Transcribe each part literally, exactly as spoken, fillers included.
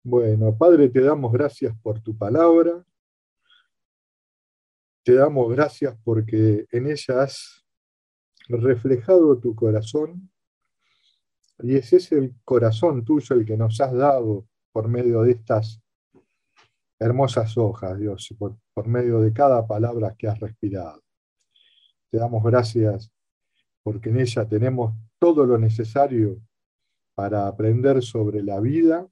Bueno, Padre, te damos gracias por tu palabra, te damos gracias porque en ella has reflejado tu corazón y ese es el corazón tuyo el que nos has dado por medio de estas hermosas hojas, Dios, y por, por medio de cada palabra que has respirado. Te damos gracias porque en ella tenemos todo lo necesario para aprender sobre la vida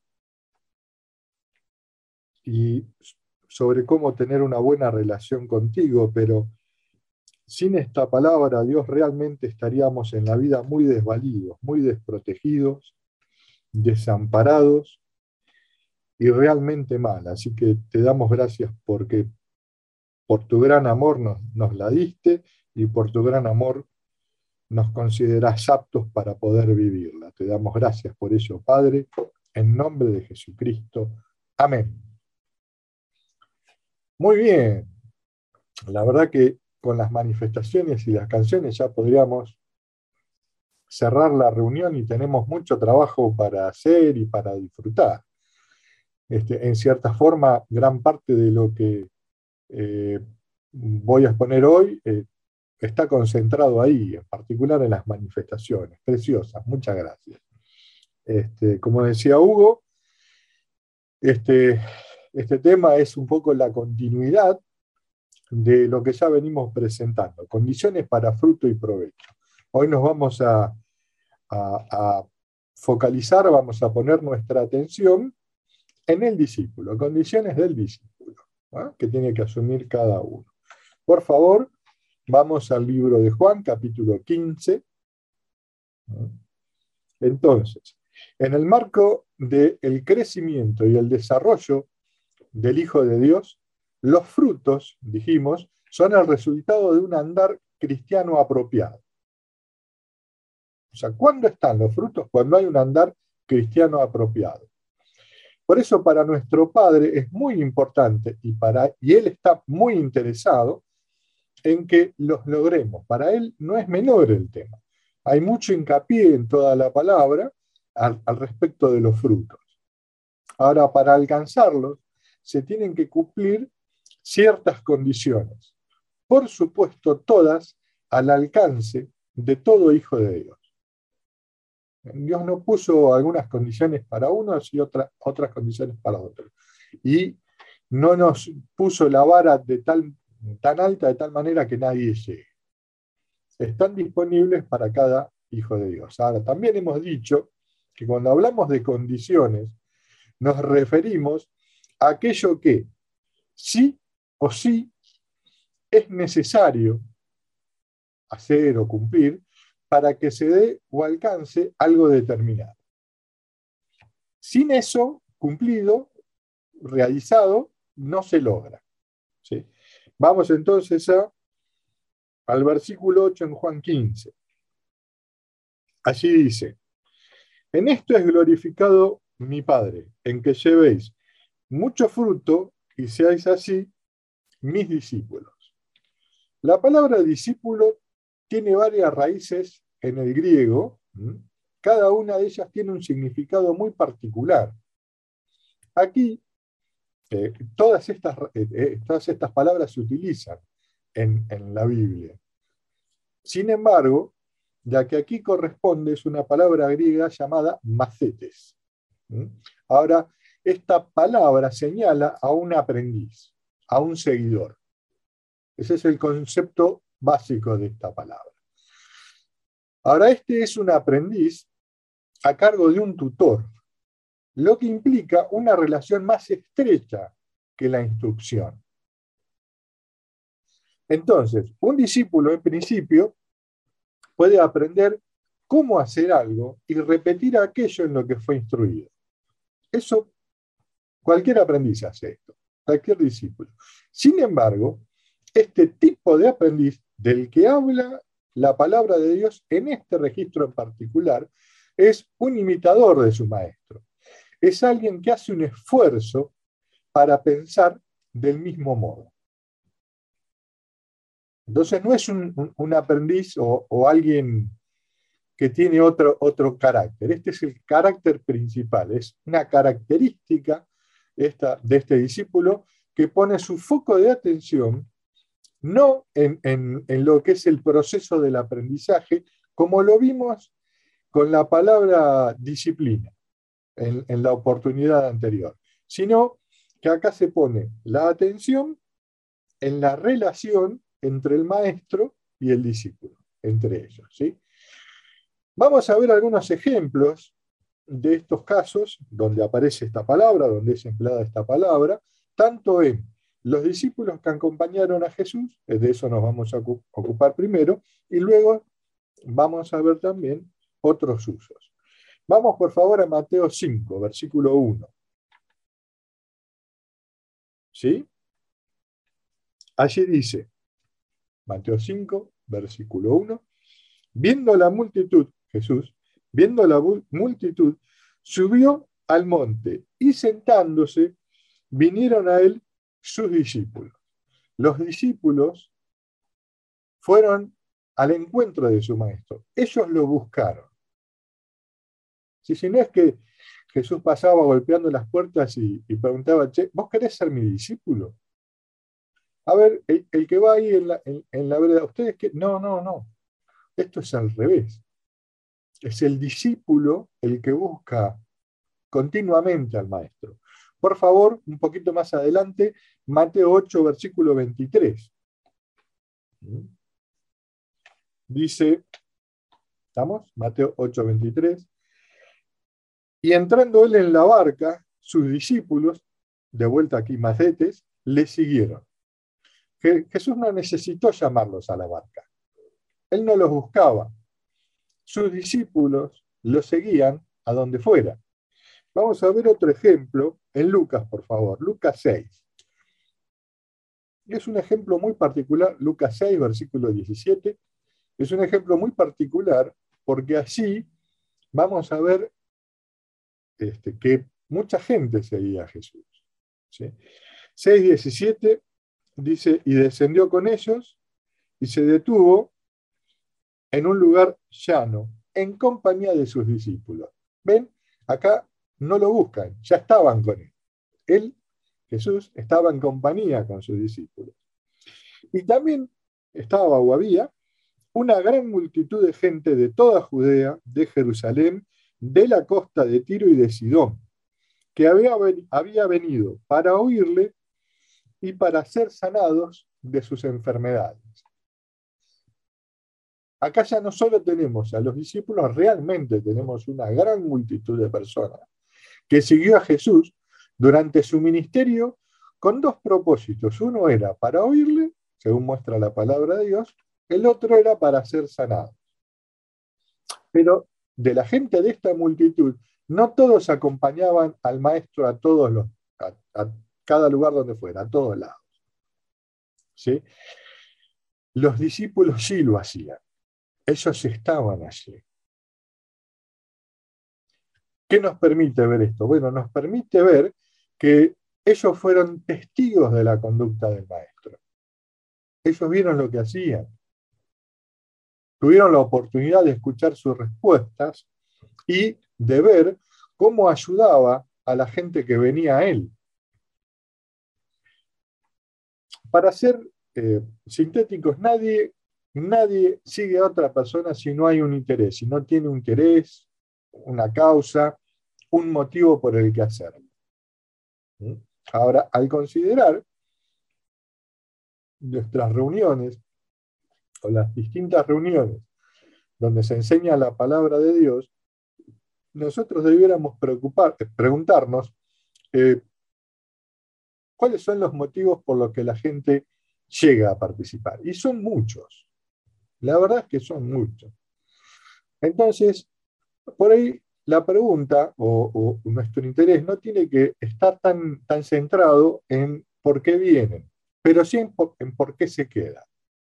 y sobre cómo tener una buena relación contigo, pero sin esta palabra, Dios, realmente estaríamos en la vida muy desvalidos, muy desprotegidos, desamparados y realmente mal. Así que te damos gracias porque por tu gran amor nos, nos la diste y por tu gran amor nos considerás aptos para poder vivirla. Te damos gracias por ello, Padre, en nombre de Jesucristo. Amén. Muy bien. La verdad que con las manifestaciones y las canciones ya podríamos cerrar la reunión y tenemos mucho trabajo para hacer y para disfrutar. Este, en cierta forma, gran parte de lo que eh, voy a exponer hoy eh, está concentrado ahí, en particular en las manifestaciones. Preciosas, muchas gracias. Este, como decía Hugo, este, este tema es un poco la continuidad de lo que ya venimos presentando, condiciones para fruto y provecho. Hoy nos vamos a, a, a focalizar, vamos a poner nuestra atención en el discípulo, condiciones del discípulo, ¿no? Que tiene que asumir cada uno. Por favor, vamos al libro de Juan, capítulo quince. ¿No? Entonces, en el marco del crecimiento y el desarrollo del Hijo de Dios, los frutos, dijimos, son el resultado de un andar cristiano apropiado. O sea, ¿cuándo están los frutos? Cuando hay un andar cristiano apropiado. Por eso para nuestro Padre es muy importante y, para, y Él está muy interesado en que los logremos. Para Él no es menor el tema. Hay mucho hincapié en toda la palabra al, al respecto de los frutos. Ahora, para alcanzarlos se tienen que cumplir ciertas condiciones. Por supuesto, todas al alcance de todo hijo de Dios. Dios no puso algunas condiciones para unos y otra, otras condiciones para otros. Y no nos puso la vara de tal, tan alta de tal manera que nadie llegue. Están disponibles para cada hijo de Dios. Ahora, también hemos dicho que cuando hablamos de condiciones, nos referimos a aquello que sí o sí es necesario hacer o cumplir para que se dé o alcance algo determinado. Sin eso cumplido, realizado, no se logra. ¿Sí? Vamos entonces a, al versículo ocho en Juan quince. Allí dice, en esto es glorificado mi Padre, en que llevéis mucho fruto y seáis así mis discípulos. La palabra discípulo tiene varias raíces en el griego. Cada una de ellas tiene un significado muy particular. Aquí, eh, todas, estas, eh, todas estas palabras se utilizan en, en la Biblia. Sin embargo, ya que aquí corresponde es una palabra griega llamada macetes. Ahora, esta palabra señala a un aprendiz, a un seguidor. Ese es el concepto básico de esta palabra. Ahora, este es un aprendiz a cargo de un tutor, lo que implica una relación más estrecha que la instrucción. Entonces, un discípulo en principio puede aprender cómo hacer algo y repetir aquello en lo que fue instruido. Eso, cualquier aprendiz hace esto, cualquier discípulo. Sin embargo, este tipo de aprendiz del que habla la palabra de Dios en este registro en particular es un imitador de su maestro. Es alguien que hace un esfuerzo para pensar del mismo modo. Entonces no es un, un aprendiz o, o alguien que tiene otro, otro carácter. Este es el carácter principal, es una característica esta, de este discípulo que pone su foco de atención no en, en, en lo que es el proceso del aprendizaje, como lo vimos con la palabra disciplina en, en la oportunidad anterior, sino que acá se pone la atención en la relación entre el maestro y el discípulo, entre ellos, ¿sí? Vamos a ver algunos ejemplos de estos casos donde aparece esta palabra, donde es empleada esta palabra, tanto en los discípulos que acompañaron a Jesús, de eso nos vamos a ocupar primero, y luego vamos a ver también otros usos. Vamos por favor a Mateo cinco, versículo uno. ¿Sí? Allí dice, Mateo cinco, versículo uno, viendo la multitud, Jesús, viendo la multitud, subió al monte y sentándose, vinieron a él sus discípulos. Los discípulos fueron al encuentro de su maestro. Ellos lo buscaron. Si, si no es que Jesús pasaba golpeando las puertas y, y preguntaba, che, ¿vos querés ser mi discípulo? A ver, el, el que va ahí en la, en, en la vereda, ¿ustedes qué? No, no, no. Esto es al revés. Es el discípulo el que busca continuamente al maestro. Por favor, un poquito más adelante, Mateo ocho, versículo veintitrés. Dice, ¿estamos? Mateo ocho, veintitrés. Y entrando él en la barca, sus discípulos, de vuelta aquí macetes, le siguieron. Jesús no necesitó llamarlos a la barca. Él no los buscaba. Sus discípulos lo seguían a donde fuera. Vamos a ver otro ejemplo en Lucas, por favor. Lucas seis. Es un ejemplo muy particular, Lucas seis, versículo diecisiete. Es un ejemplo muy particular porque así vamos a ver este, que mucha gente seguía a Jesús. ¿Sí? seis, diecisiete dice, y descendió con ellos y se detuvo en un lugar llano, en compañía de sus discípulos. ¿Ven? Acá no lo buscan, ya estaban con él. Él, Jesús, estaba en compañía con sus discípulos. Y también estaba o había una gran multitud de gente de toda Judea, de Jerusalén, de la costa de Tiro y de Sidón, que había, había venido para oírle y para ser sanados de sus enfermedades. Acá ya no solo tenemos a los discípulos, realmente tenemos una gran multitud de personas que siguió a Jesús durante su ministerio con dos propósitos. Uno era para oírle, según muestra la palabra de Dios, el otro era para ser sanado. Pero de la gente de esta multitud, no todos acompañaban al maestro a todos los, a, a cada lugar donde fuera, a todos lados. ¿Sí? Los discípulos sí lo hacían. Ellos estaban allí. ¿Qué nos permite ver esto? Bueno, nos permite ver que ellos fueron testigos de la conducta del maestro. Ellos vieron lo que hacían. Tuvieron la oportunidad de escuchar sus respuestas y de ver cómo ayudaba a la gente que venía a él. Para ser eh, sintéticos, nadie, nadie sigue a otra persona si no hay un interés, si no tiene un interés, una causa, un motivo por el que hacerlo. Ahora, al considerar nuestras reuniones o las distintas reuniones donde se enseña la palabra de Dios, nosotros debiéramos preocupar, preguntarnos eh, cuáles son los motivos por los que la gente llega a participar. Y son muchos. La verdad es que son muchos. Entonces, por ahí la pregunta o, o nuestro interés no tiene que estar tan, tan centrado en por qué vienen, pero sí en por, en por qué se quedan.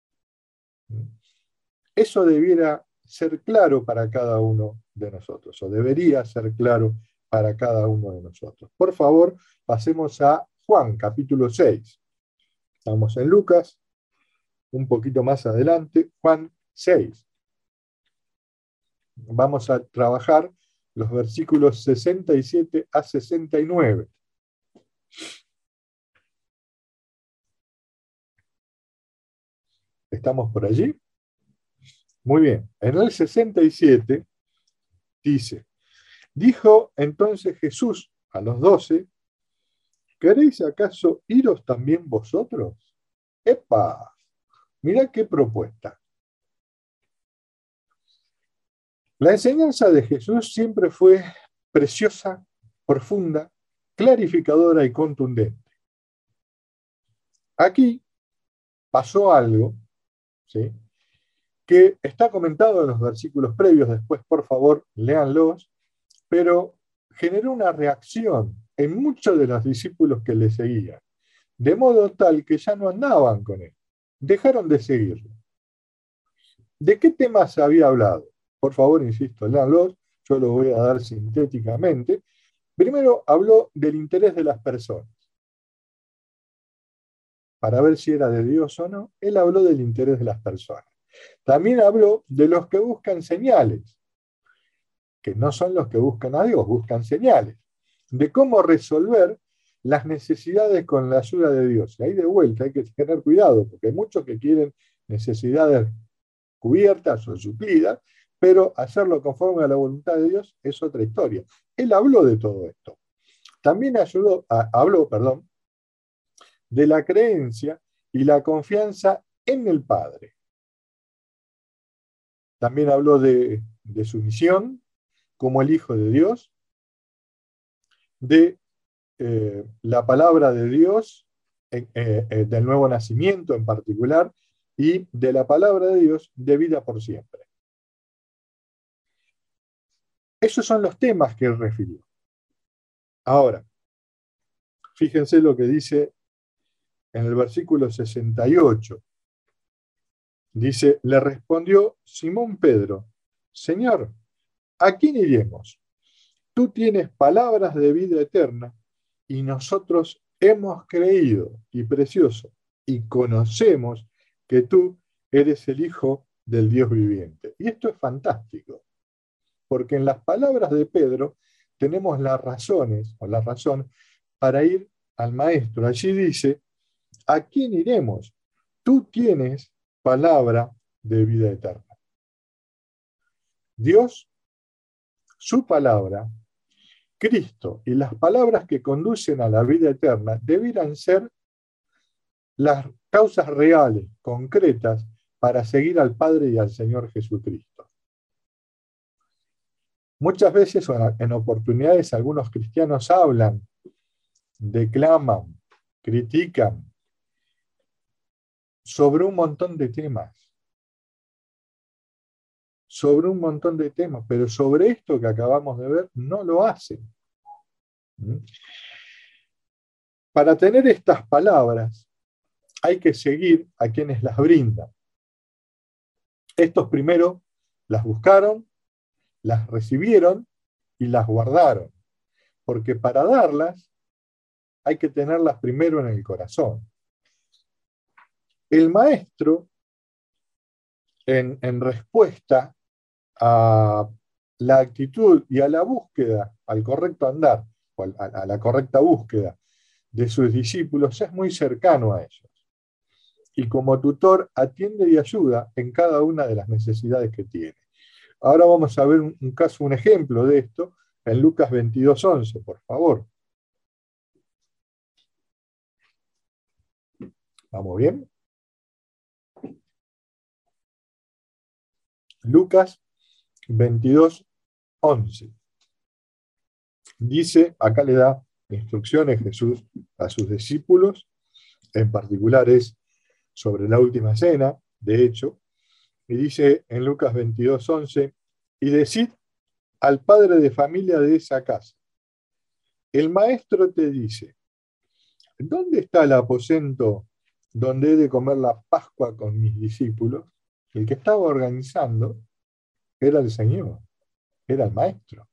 Eso debiera ser claro para cada uno de nosotros, o debería ser claro para cada uno de nosotros. Por favor, pasemos a Juan, capítulo seis. Estamos en Lucas, un poquito más adelante, Juan seis. vamos a trabajar los versículos sesenta y siete a sesenta y nueve. ¿Estamos por allí? Muy bien. En el sesenta y siete dice: dijo entonces Jesús a los doce: ¿queréis acaso iros también vosotros? ¡Epa! Mirá qué propuesta. La enseñanza de Jesús siempre fue preciosa, profunda, clarificadora y contundente. Aquí pasó algo, ¿sí?, que está comentado en los versículos previos, después por favor léanlos, pero generó una reacción en muchos de los discípulos que le seguían, de modo tal que ya no andaban con él, dejaron de seguirlo. ¿De qué temas había hablado? Por favor, insisto, léanlos, yo lo voy a dar sintéticamente. Primero habló del interés de las personas, para ver si era de Dios o no. Él habló del interés de las personas. También habló de los que buscan señales, que no son los que buscan a Dios, buscan señales, de cómo resolver las necesidades con la ayuda de Dios. Y ahí de vuelta hay que tener cuidado, porque hay muchos que quieren necesidades cubiertas o suplidas, pero hacerlo conforme a la voluntad de Dios es otra historia. Él habló de todo esto. También ayudó, a, habló, perdón, de la creencia y la confianza en el Padre. También habló de, de su misión como el Hijo de Dios, de eh, la palabra de Dios, eh, eh, del nuevo nacimiento en particular, y de la palabra de Dios de vida por siempre. Esos son los temas que él refirió. Ahora, fíjense lo que dice en el versículo sesenta y ocho. Dice: le respondió Simón Pedro: Señor, ¿a quién iremos? Tú tienes palabras de vida eterna y nosotros hemos creído, y precioso, y conocemos que tú eres el Hijo del Dios viviente. Y esto es fantástico, porque en las palabras de Pedro tenemos las razones, o la razón, para ir al Maestro. Allí dice: ¿a quién iremos? Tú tienes palabra de vida eterna. Dios, su palabra, Cristo y las palabras que conducen a la vida eterna debieran ser las causas reales, concretas, para seguir al Padre y al Señor Jesucristo. Muchas veces, en oportunidades, algunos cristianos hablan, declaman, critican sobre un montón de temas. Sobre un montón de temas, pero sobre esto que acabamos de ver no lo hacen. ¿Mm? Para tener estas palabras hay que seguir a quienes las brindan. Estos primero las buscaron, las recibieron y las guardaron, porque para darlas hay que tenerlas primero en el corazón. El maestro, en, en respuesta a la actitud y a la búsqueda, al correcto andar, o a, a la correcta búsqueda de sus discípulos, es muy cercano a ellos. Y como tutor atiende y ayuda en cada una de las necesidades que tiene. Ahora vamos a ver un, un caso, un ejemplo de esto, en Lucas veintidós, once, por favor. ¿Vamos bien? Lucas veintidós, once. Dice, acá le da instrucciones Jesús a sus discípulos, en particular es sobre la última cena, de hecho, y dice en Lucas veintidós, once, y decid al padre de familia de esa casa: el maestro te dice, ¿dónde está el aposento donde he de comer la Pascua con mis discípulos? El que estaba organizando era el Señor, era el maestro.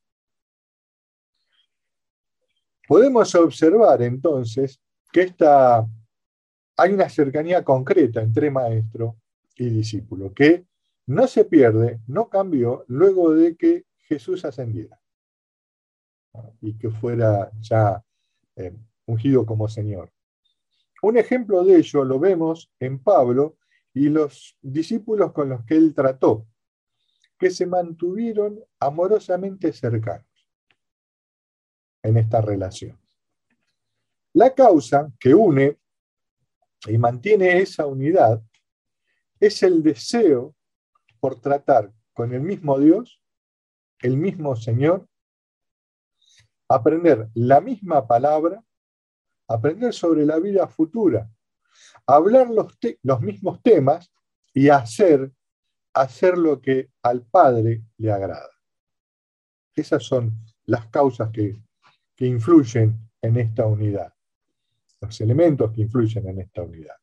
Podemos observar entonces que esta, hay una cercanía concreta entre maestro y discípulo, que no se pierde, no cambió luego de que Jesús ascendiera y que fuera ya eh, ungido como Señor. Un ejemplo de ello lo vemos en Pablo y los discípulos con los que él trató, que se mantuvieron amorosamente cercanos en esta relación. La causa que une y mantiene esa unidad es el deseo por tratar con el mismo Dios, el mismo Señor, aprender la misma palabra, aprender sobre la vida futura, hablar los, te- los mismos temas y hacer, hacer lo que al Padre le agrada. Esas son las causas que, que influyen en esta unidad, los elementos que influyen en esta unidad.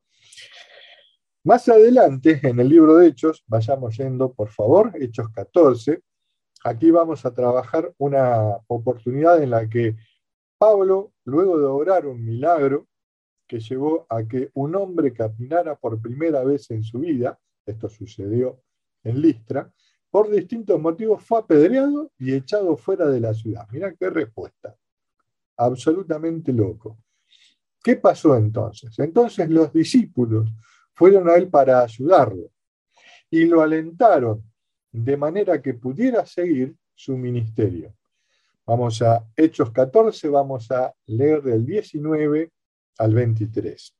Más adelante, en el libro de Hechos, vayamos yendo, por favor, Hechos catorce, aquí vamos a trabajar una oportunidad en la que Pablo, luego de orar un milagro que llevó a que un hombre caminara por primera vez en su vida, esto sucedió en Listra, por distintos motivos fue apedreado y echado fuera de la ciudad. Mirá qué respuesta. Absolutamente loco. ¿Qué pasó entonces? Entonces los discípulos fueron a él para ayudarlo y lo alentaron de manera que pudiera seguir su ministerio. Vamos a Hechos catorce, vamos a leer del diecinueve al veintitrés.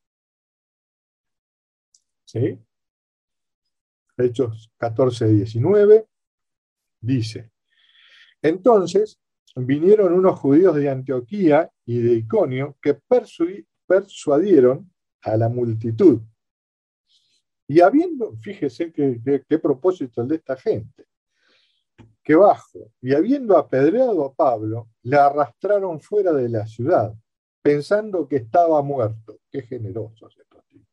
¿Sí? Hechos catorce, diecinueve, dice: entonces vinieron unos judíos de Antioquía y de Iconio que persuadieron a la multitud. Y habiendo, fíjese qué, qué, qué propósito el de esta gente, que bajo, y habiendo apedreado a Pablo, le arrastraron fuera de la ciudad, pensando que estaba muerto. Qué generosos estos tipos.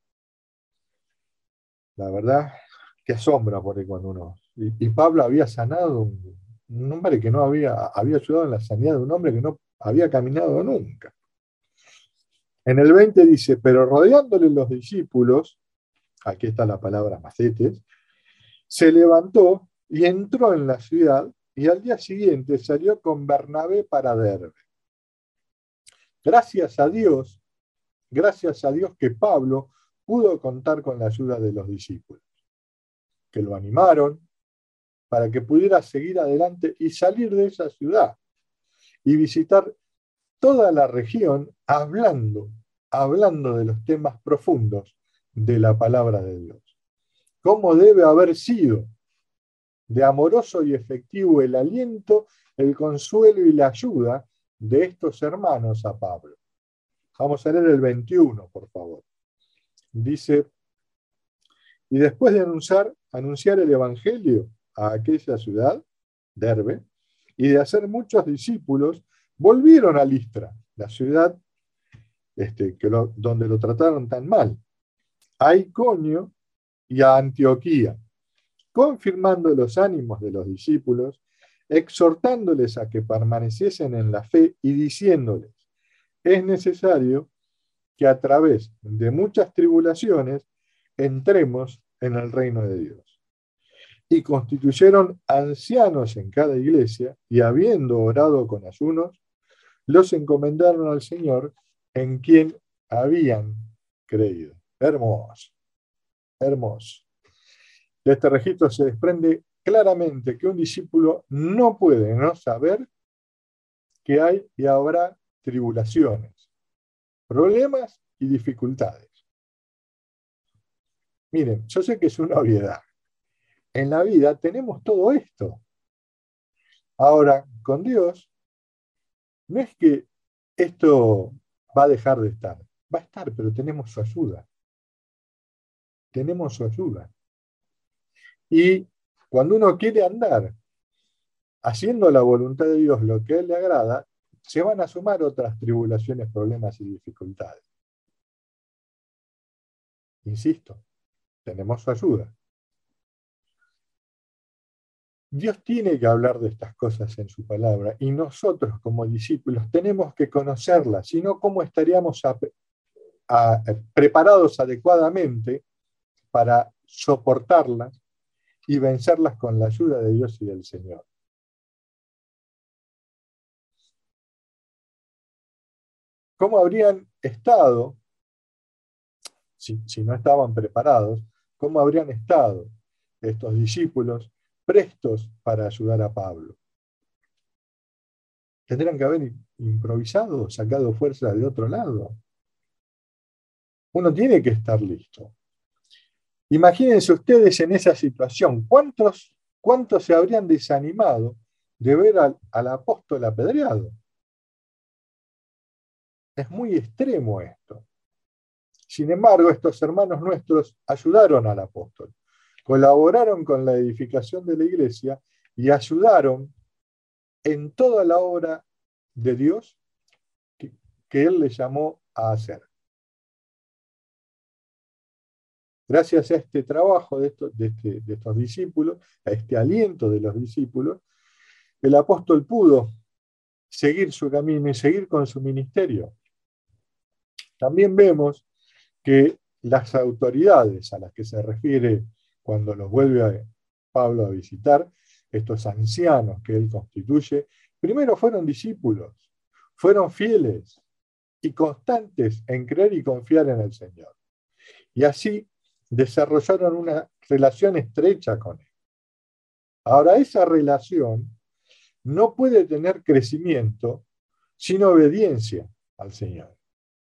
La verdad, que asombra porque cuando uno... Y, y Pablo había sanado un, un hombre que no había, había ayudado en la sanidad de un hombre que no había caminado nunca. En el veinte dice, pero rodeándole los discípulos, aquí está la palabra macetes, se levantó y entró en la ciudad y al día siguiente salió con Bernabé para Derbe. Gracias a Dios, gracias a Dios que Pablo pudo contar con la ayuda de los discípulos, que lo animaron para que pudiera seguir adelante y salir de esa ciudad y visitar toda la región hablando, hablando de los temas profundos de la palabra de Dios. ¿Cómo debe haber sido de amoroso y efectivo el aliento, el consuelo y la ayuda de estos hermanos a Pablo? Vamos a leer el veintiuno, por favor. Dice, y después de anunciar, anunciar el evangelio a aquella ciudad, Derbe, y de hacer muchos discípulos, volvieron a Listra, la ciudad este, que lo, donde lo trataron tan mal, a Iconio y a Antioquía, confirmando los ánimos de los discípulos, exhortándoles a que permaneciesen en la fe y diciéndoles, es necesario que a través de muchas tribulaciones entremos en el reino de Dios. Y constituyeron ancianos en cada iglesia, y habiendo orado con ayunos, los encomendaron al Señor en quien habían creído. Hermoso, hermoso. De este registro se desprende claramente que un discípulo no puede no saber que hay y habrá tribulaciones, problemas y dificultades. Miren, yo sé que es una obviedad. En la vida tenemos todo esto. Ahora, con Dios, no es que esto va a dejar de estar. Va a estar, pero tenemos su ayuda. Tenemos su ayuda. Y cuando uno quiere andar haciendo la voluntad de Dios lo que a Él le agrada, se van a sumar otras tribulaciones, problemas y dificultades. Insisto, tenemos su ayuda. Dios tiene que hablar de estas cosas en su palabra y nosotros como discípulos tenemos que conocerlas, si no, ¿cómo estaríamos a, a, preparados adecuadamente para soportarlas y vencerlas con la ayuda de Dios y del Señor. ¿Cómo habrían estado, si, si no estaban preparados, cómo habrían estado estos discípulos prestos para ayudar a Pablo? Tendrían que haber improvisado, sacado fuerza de otro lado. Uno tiene que estar listo. Imagínense ustedes en esa situación, ¿cuántos, cuántos se habrían desanimado de ver al, al apóstol apedreado? Es muy extremo esto. Sin embargo, estos hermanos nuestros ayudaron al apóstol, colaboraron con la edificación de la iglesia y ayudaron en toda la obra de Dios que, que Él les llamó a hacer. Gracias a este trabajo de estos, de, este, de estos discípulos, a este aliento de los discípulos, el apóstol pudo seguir su camino y seguir con su ministerio. También vemos que las autoridades a las que se refiere cuando los vuelve a Pablo a visitar, estos ancianos que él constituye, primero fueron discípulos, fueron fieles y constantes en creer y confiar en el Señor. Y así desarrollaron una relación estrecha con él. Ahora, esa relación no puede tener crecimiento sin obediencia al Señor.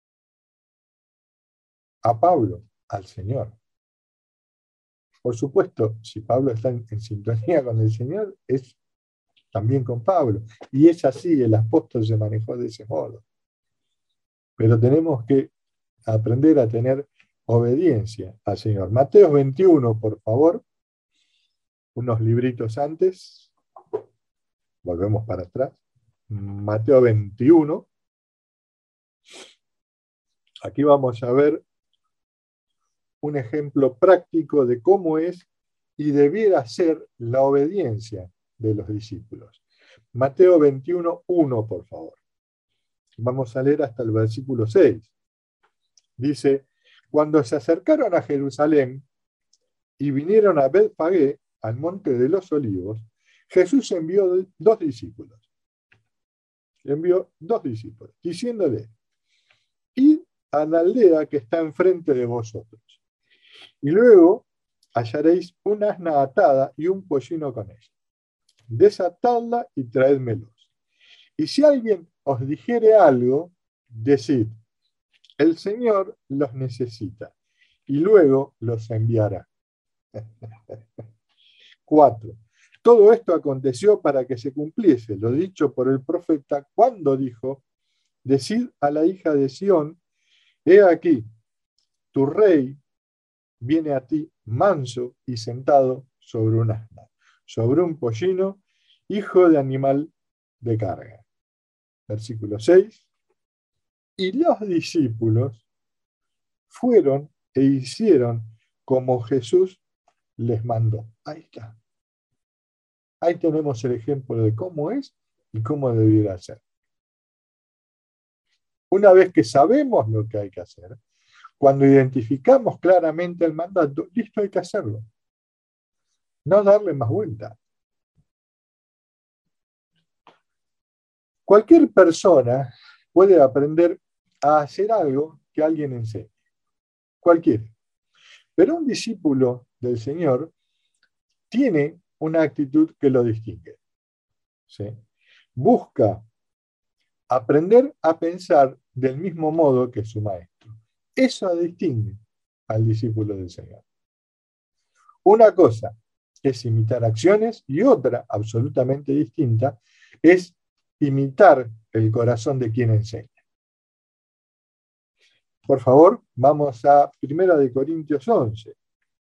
A Pablo, al Señor. Por supuesto, si Pablo está en, en sintonía con el Señor, es también con Pablo. Y es así, el apóstol se manejó de ese modo. Pero tenemos que aprender a tener obediencia al Señor. Mateo veintiuno, por favor. Unos libritos antes. Volvemos para atrás. Mateo veintiuno. Aquí vamos a ver un ejemplo práctico de cómo es y debiera ser la obediencia de los discípulos. Mateo veintiuno, uno, por favor. Vamos a leer hasta el versículo seis. Dice, cuando se acercaron a Jerusalén y vinieron a Betfagé, al monte de los olivos, Jesús envió dos discípulos. Envió dos discípulos, diciéndole, id a la aldea que está enfrente de vosotros. Y luego hallaréis una asna atada y un pollino con ella. Desatadla y traédmelos. Y si alguien os dijere algo, decid, el Señor los necesita, y luego los enviará. Cuatro. Todo esto aconteció para que se cumpliese lo dicho por el profeta cuando dijo, decid a la hija de Sión, he aquí, tu rey viene a ti manso y sentado sobre un asna, sobre un pollino, hijo de animal de carga. Versículo seis. Y los discípulos fueron e hicieron como Jesús les mandó. Ahí está. Ahí tenemos el ejemplo de cómo es y cómo debiera ser. Una vez que sabemos lo que hay que hacer, cuando identificamos claramente el mandato, listo, hay que hacerlo. No darle más vuelta. Cualquier persona puede aprender a hacer algo que alguien enseñe. Cualquiera. Pero un discípulo del Señor tiene una actitud que lo distingue. ¿Sí? Busca aprender a pensar del mismo modo que su maestro. Eso distingue al discípulo del Señor. Una cosa es imitar acciones y otra, absolutamente distinta, es imitar el corazón de quien enseña. Por favor, vamos a Primera de Corintios once.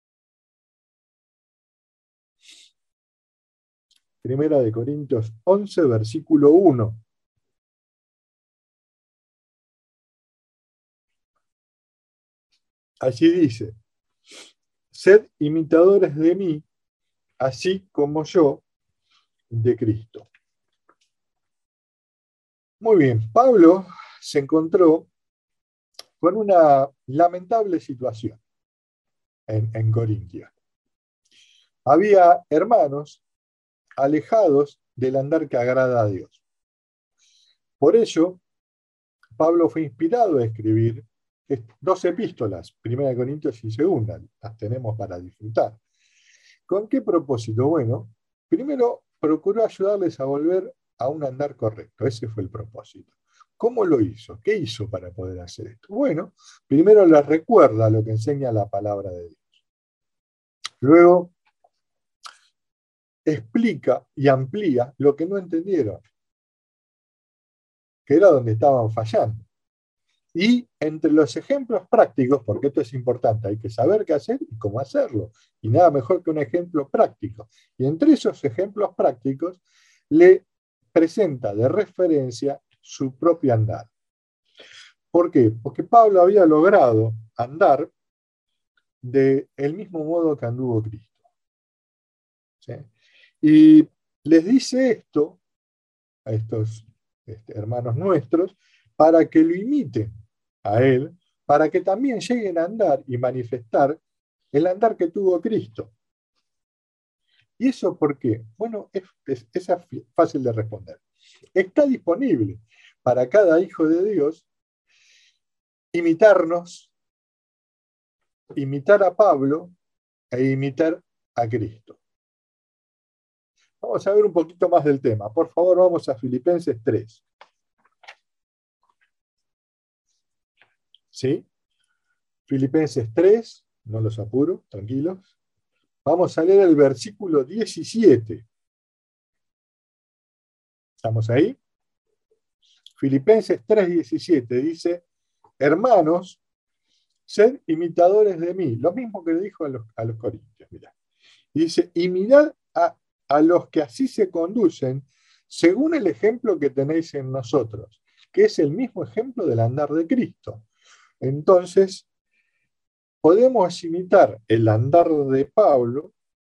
Primera de Corintios once, versículo uno. Allí dice, sed imitadores de mí, así como yo de Cristo. Muy bien, Pablo se encontró con una lamentable situación en, en Corintia. Había hermanos alejados del andar que agrada a Dios. Por ello, Pablo fue inspirado a escribir dos epístolas, Primera de Corintios y Segunda, las tenemos para disfrutar. ¿Con qué propósito? Bueno, primero procuró ayudarles a volver a un andar correcto, ese fue el propósito. ¿Cómo lo hizo? ¿Qué hizo para poder hacer esto? Bueno, primero les recuerda lo que enseña la palabra de Dios. Luego, explica y amplía lo que no entendieron, que era donde estaban fallando. Y entre los ejemplos prácticos, porque esto es importante, hay que saber qué hacer y cómo hacerlo. Y nada mejor que un ejemplo práctico. Y entre esos ejemplos prácticos, le presenta de referencia su propio andar. ¿Por qué? Porque Pablo había logrado andar del mismo modo que anduvo Cristo. ¿Sí? Y les dice esto a estos este, hermanos nuestros para que lo imiten a él, para que también lleguen a andar y manifestar el andar que tuvo Cristo. ¿Y eso por qué? Bueno, es, es, es fácil de responder. Está disponible para cada hijo de Dios imitarnos, imitar a Pablo e imitar a Cristo. Vamos a ver un poquito más del tema. Por favor, vamos a Filipenses tres. ¿Sí? Filipenses tres, no los apuro, tranquilos. Vamos a leer el versículo diecisiete. ¿Estamos ahí? Filipenses tres, diecisiete dice, hermanos, sed imitadores de mí. Lo mismo que le dijo a los, a los corintios, mirá. Y dice, y mirad a, a los que así se conducen según el ejemplo que tenéis en nosotros, que es el mismo ejemplo del andar de Cristo. Entonces, podemos imitar el andar de Pablo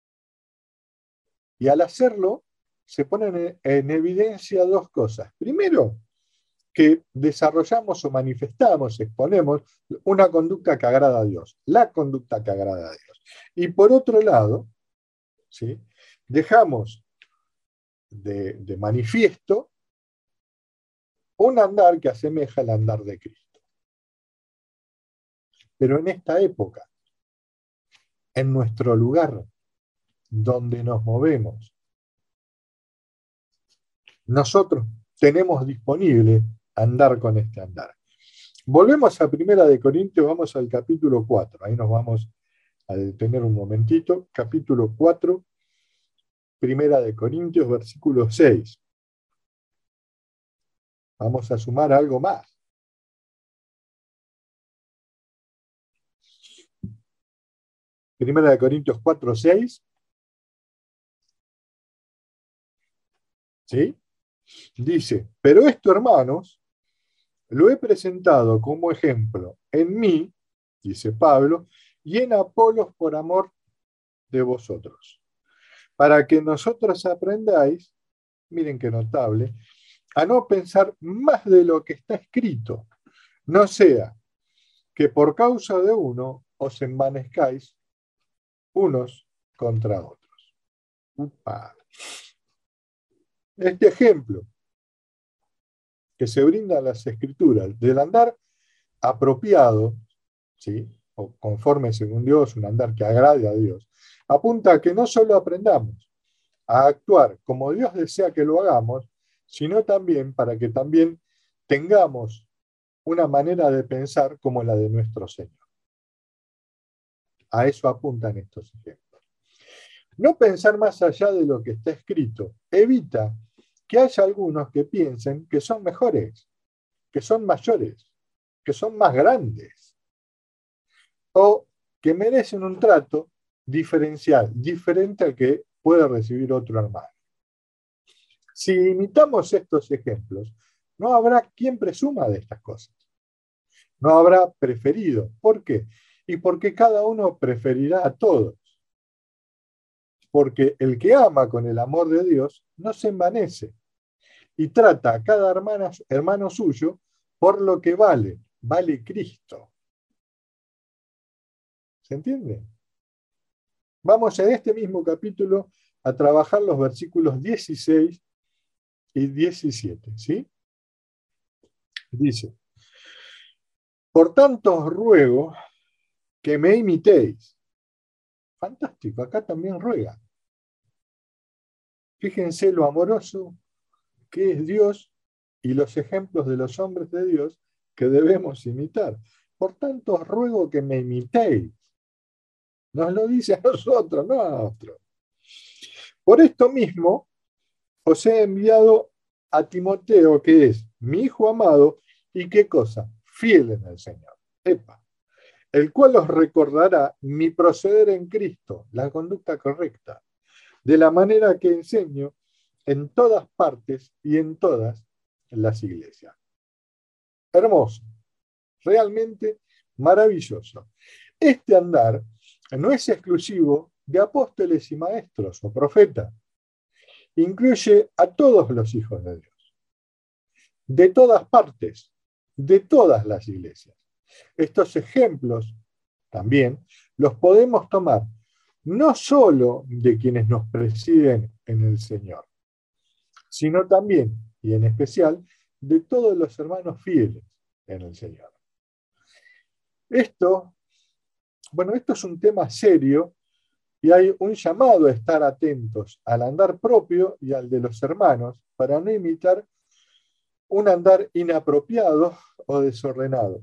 y al hacerlo se ponen en evidencia dos cosas. Primero, que desarrollamos o manifestamos, exponemos una conducta que agrada a Dios, la conducta que agrada a Dios. Y por otro lado, ¿sí? dejamos de, de manifiesto un andar que asemeja al andar de Cristo. Pero en esta época, en nuestro lugar, donde nos movemos, nosotros tenemos disponible andar con este andar. Volvemos a Primera de Corintios, vamos al capítulo cuatro, ahí nos vamos a detener un momentito, capítulo cuatro, Primera de Corintios, versículo seis. Vamos a sumar algo más. Primera de Corintios cuatro, seis. ¿Sí? Dice, pero esto, hermanos, lo he presentado como ejemplo en mí, dice Pablo, y en Apolos por amor de vosotros, para que nosotros aprendáis, miren qué notable, a no pensar más de lo que está escrito, no sea que por causa de uno os envanezcáis unos contra otros. Upa. Este ejemplo que se brinda en las escrituras del andar apropiado, ¿sí? o conforme según Dios, un andar que agrade a Dios, apunta a que no solo aprendamos a actuar como Dios desea que lo hagamos, sino también para que también tengamos una manera de pensar como la de nuestro Señor. A eso apuntan estos ejemplos. No pensar más allá de lo que está escrito evita que haya algunos que piensen que son mejores, que son mayores, que son más grandes, o que merecen un trato diferencial, diferente al que puede recibir otro hermano. Si imitamos estos ejemplos, no habrá quien presuma de estas cosas. No habrá preferido. ¿Por qué? Y porque cada uno preferirá a todos. Porque el que ama con el amor de Dios no se envanece y trata a cada hermano, hermano suyo por lo que vale, vale Cristo. ¿Se entiende? Vamos en este mismo capítulo a trabajar los versículos dieciséis y diecisiete, ¿sí? Dice, por tanto os ruego que me imitéis. Fantástico, acá también ruega. Fíjense lo amoroso que es Dios y los ejemplos de los hombres de Dios que debemos imitar. Por tanto, os ruego que me imitéis. Nos lo dice a nosotros, no a otros. Por esto mismo, os he enviado a Timoteo, que es mi hijo amado, y qué cosa, fiel en el Señor. Epa. El cual os recordará mi proceder en Cristo, la conducta correcta, de la manera que enseño en todas partes y en todas las iglesias. Hermoso, realmente maravilloso. Este andar no es exclusivo de apóstoles y maestros o profetas, incluye a todos los hijos de Dios, de todas partes, de todas las iglesias. Estos ejemplos también los podemos tomar no solo de quienes nos presiden en el Señor, sino también, y en especial, de todos los hermanos fieles en el Señor. Esto, bueno, esto es un tema serio y hay un llamado a estar atentos al andar propio y al de los hermanos para no imitar un andar inapropiado o desordenado.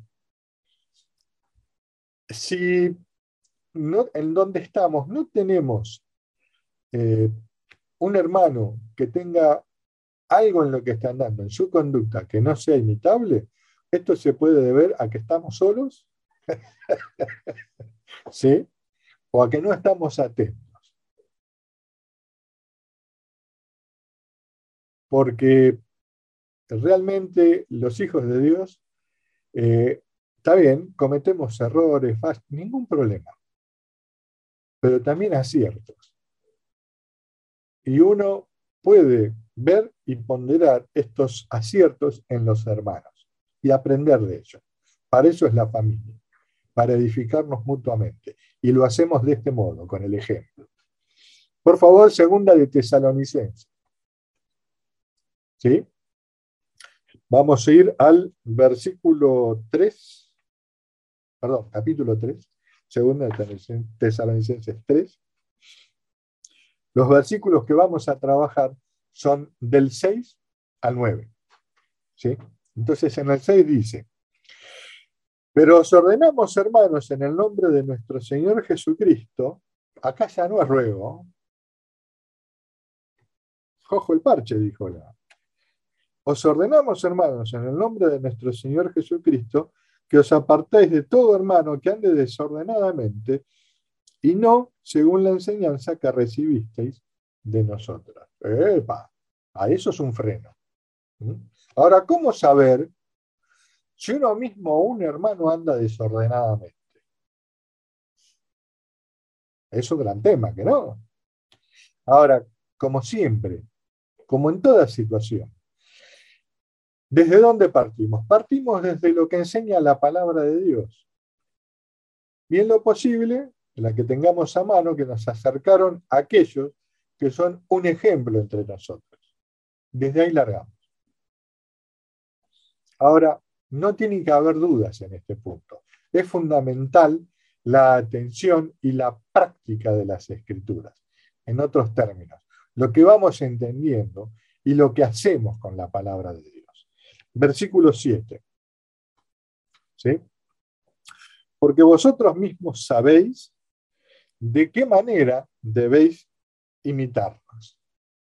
Si no, en donde estamos no tenemos eh, un hermano que tenga algo en lo que está andando, en su conducta, que no sea imitable, esto se puede deber a que estamos solos, ¿sí? O a que no estamos atentos. Porque realmente los hijos de Dios, eh, está bien, cometemos errores, ningún problema, pero también aciertos. Y uno puede ver y ponderar estos aciertos en los hermanos y aprender de ellos. Para eso es la familia, para edificarnos mutuamente. Y lo hacemos de este modo, con el ejemplo. Por favor, segunda de Tesalonicenses. ¿Sí? Vamos a ir al versículo tres, perdón, capítulo tres, segunda de Tesalonicenses tres. Los versículos que vamos a trabajar son del seis al nueve. ¿Sí? Entonces en el seis dice, pero os ordenamos, hermanos, en el nombre de nuestro Señor Jesucristo, acá ya no es ruego, cojo el parche, dijo la. Os ordenamos, hermanos, en el nombre de nuestro Señor Jesucristo, que os apartéis de todo hermano que ande desordenadamente y no según la enseñanza que recibisteis de nosotros. ¡Epa! A eso es un freno. ¿Mm? Ahora, ¿cómo saber si uno mismo o un hermano anda desordenadamente? Es un gran tema, ¿que no? Ahora, como siempre, como en toda situación, ¿desde dónde partimos? Partimos desde lo que enseña la palabra de Dios. Y en lo posible, la que tengamos a mano, que nos acercaron a aquellos que son un ejemplo entre nosotros. Desde ahí largamos. Ahora, no tienen que haber dudas en este punto. Es fundamental la atención y la práctica de las escrituras. En otros términos, lo que vamos entendiendo y lo que hacemos con la palabra de Dios. Versículo siete. ¿Sí? Porque vosotros mismos sabéis de qué manera debéis imitarnos.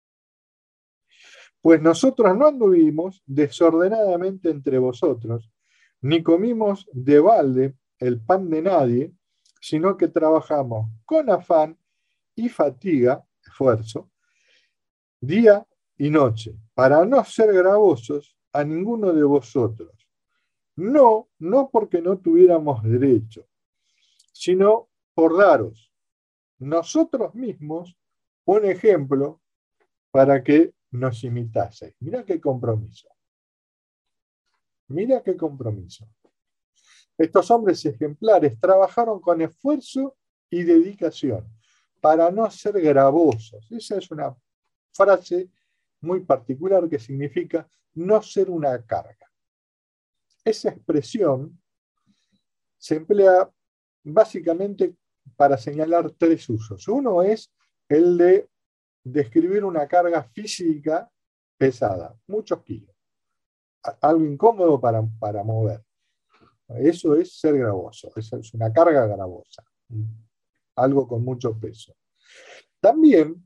Pues nosotros no anduvimos desordenadamente entre vosotros, ni comimos de balde el pan de nadie, sino que trabajamos con afán y fatiga, esfuerzo, día y noche, para no ser gravosos a ninguno de vosotros. No, no porque no tuviéramos derecho, sino por daros nosotros mismos un ejemplo para que nos imitaseis. Mira qué compromiso. Mira qué compromiso. Estos hombres ejemplares trabajaron con esfuerzo y dedicación, para no ser gravosos. Esa es una frase muy particular que significa no ser una carga. Esa expresión se emplea básicamente para señalar tres usos. Uno es el de describir una carga física pesada, muchos kilos, algo incómodo para, para mover. Eso es ser gravoso, eso es una carga gravosa, algo con mucho peso. También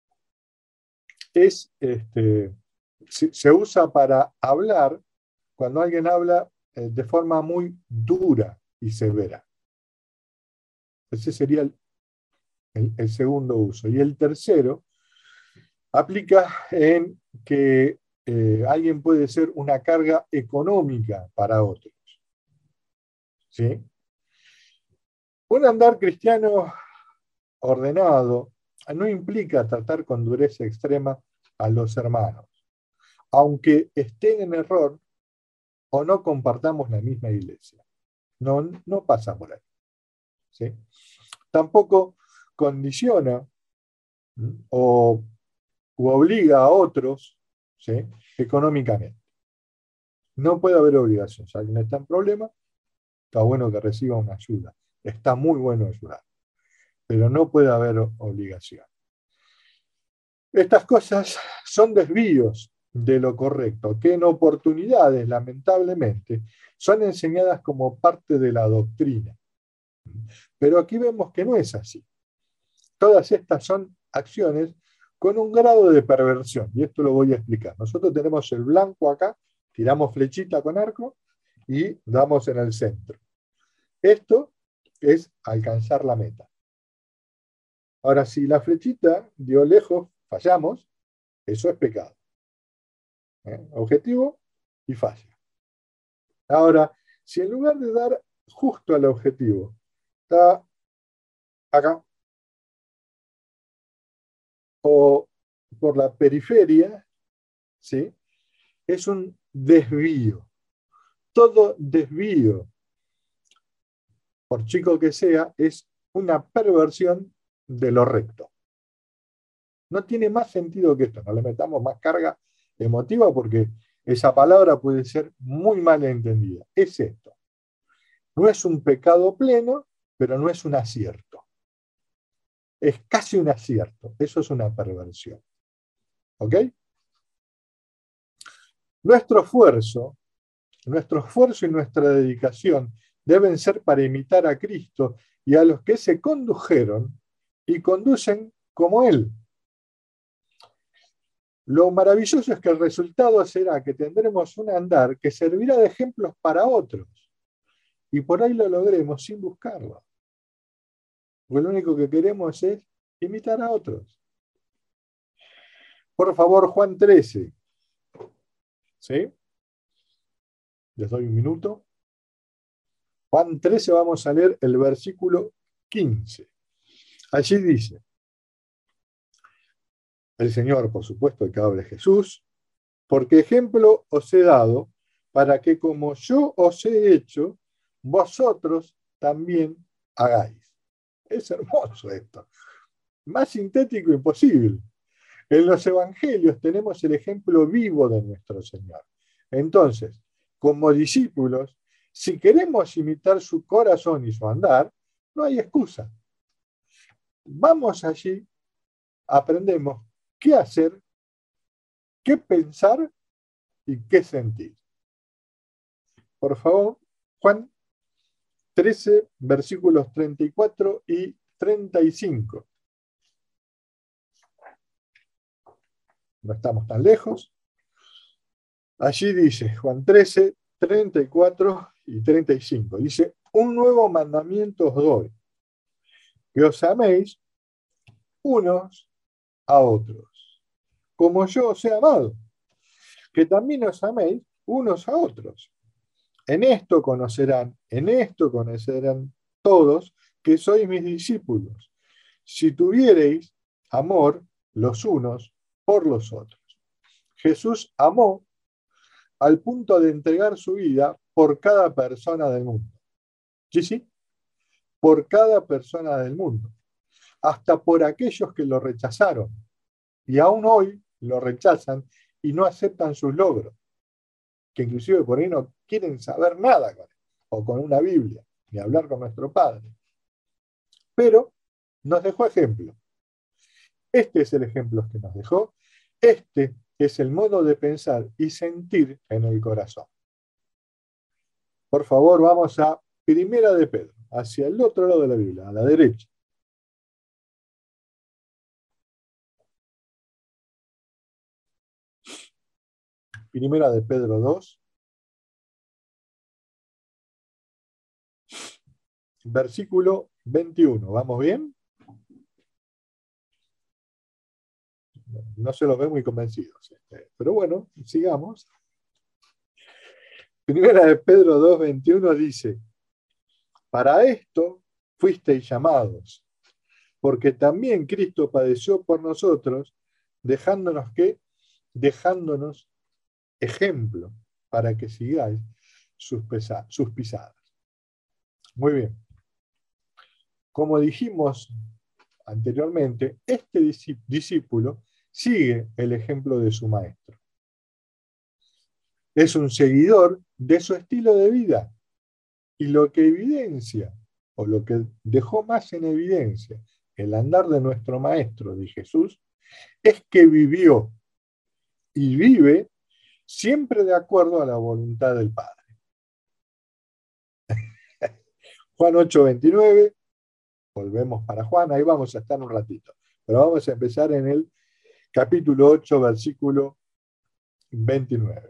es, este, se, se usa para hablar cuando alguien habla eh, de forma muy dura y severa. Ese sería el, el, el segundo uso. Y el tercero aplica en que eh, alguien puede ser una carga económica para otros. ¿Sí? Un andar cristiano ordenado no implica tratar con dureza extrema a los hermanos, aunque estén en error o no compartamos la misma iglesia. No, no pasa por ahí. ¿Sí? Tampoco condiciona o u obliga a otros, ¿sí?, económicamente. No puede haber obligación. Si alguien está en problema, está bueno que reciba una ayuda. Está muy bueno ayudar. Pero no puede haber obligación. Estas cosas son desvíos de lo correcto, que en oportunidades, lamentablemente, son enseñadas como parte de la doctrina. Pero aquí vemos que no es así. Todas estas son acciones con un grado de perversión, y esto lo voy a explicar. Nosotros tenemos el blanco acá, tiramos flechita con arco y damos en el centro. Esto es alcanzar la meta. Ahora, si la flechita dio lejos, fallamos, eso es pecado. ¿Eh? Objetivo y falla. Ahora, si en lugar de dar justo al objetivo, está acá, o por la periferia, ¿sí?, es un desvío. Todo desvío, por chico que sea, es una perversión de lo recto. No tiene más sentido que esto. No le metamos más carga emotiva porque esa palabra puede ser muy mal entendida. Es esto. No es un pecado pleno, pero no es un acierto. Es casi un acierto. Eso es una perversión. ¿Ok? Nuestro esfuerzo, nuestro esfuerzo y nuestra dedicación deben ser para imitar a Cristo y a los que se condujeron y conducen como Él. Lo maravilloso es que el resultado será que tendremos un andar que servirá de ejemplos para otros. Y por ahí lo logremos sin buscarlo. Porque lo único que queremos es imitar a otros. Por favor, Juan trece. ¿Sí? Les doy un minuto. Juan trece, vamos a leer el versículo quince. Allí dice, el Señor, por supuesto, el que habla es Jesús, porque ejemplo os he dado para que como yo os he hecho, vosotros también hagáis. Es hermoso esto. Más sintético imposible. En los evangelios tenemos el ejemplo vivo de nuestro Señor. Entonces, como discípulos, si queremos imitar su corazón y su andar, no hay excusa. Vamos allí, aprendemos qué hacer, qué pensar y qué sentir. Por favor, Juan trece, versículos treinta y cuatro y treinta y cinco. No estamos tan lejos. Allí dice, Juan trece, treinta y cuatro y treinta y cinco. Dice, un nuevo mandamiento os doy, que os améis unos a otros, como yo os he amado, que también os améis unos a otros. En esto conocerán, en esto conocerán todos que sois mis discípulos, si tuviereis amor los unos por los otros. Jesús amó al punto de entregar su vida por cada persona del mundo. ¿Sí, sí? Por cada persona del mundo. hasta por aquellos que lo rechazaron. Y aún hoy lo rechazan y no aceptan sus logros, que inclusive por ahí no quieren saber nada con él, o con una Biblia, ni hablar con nuestro Padre. Pero nos dejó ejemplo. Este es el ejemplo que nos dejó. Este es el modo de pensar y sentir en el corazón. Por favor, vamos a Primera de Pedro, hacia el otro lado de la Biblia, a la derecha. Primera de Pedro dos, versículo veintiuno. ¿Vamos bien? No se los ve muy convencidos. Pero bueno, sigamos. Primera de Pedro dos, veintiuno dice: para esto fuisteis llamados, porque también Cristo padeció por nosotros, dejándonos que, dejándonos ejemplo para que sigáis sus, pesa, sus pisadas. Muy bien. Como dijimos anteriormente, este discípulo sigue el ejemplo de su maestro. Es un seguidor de su estilo de vida. Y lo que evidencia, o lo que dejó más en evidencia el andar de nuestro maestro, de Jesús, es que vivió y vive siempre de acuerdo a la voluntad del Padre. Juan ocho, veintinueve, volvemos para Juan, ahí vamos a estar un ratito, pero vamos a empezar en el capítulo ocho, versículo veintinueve.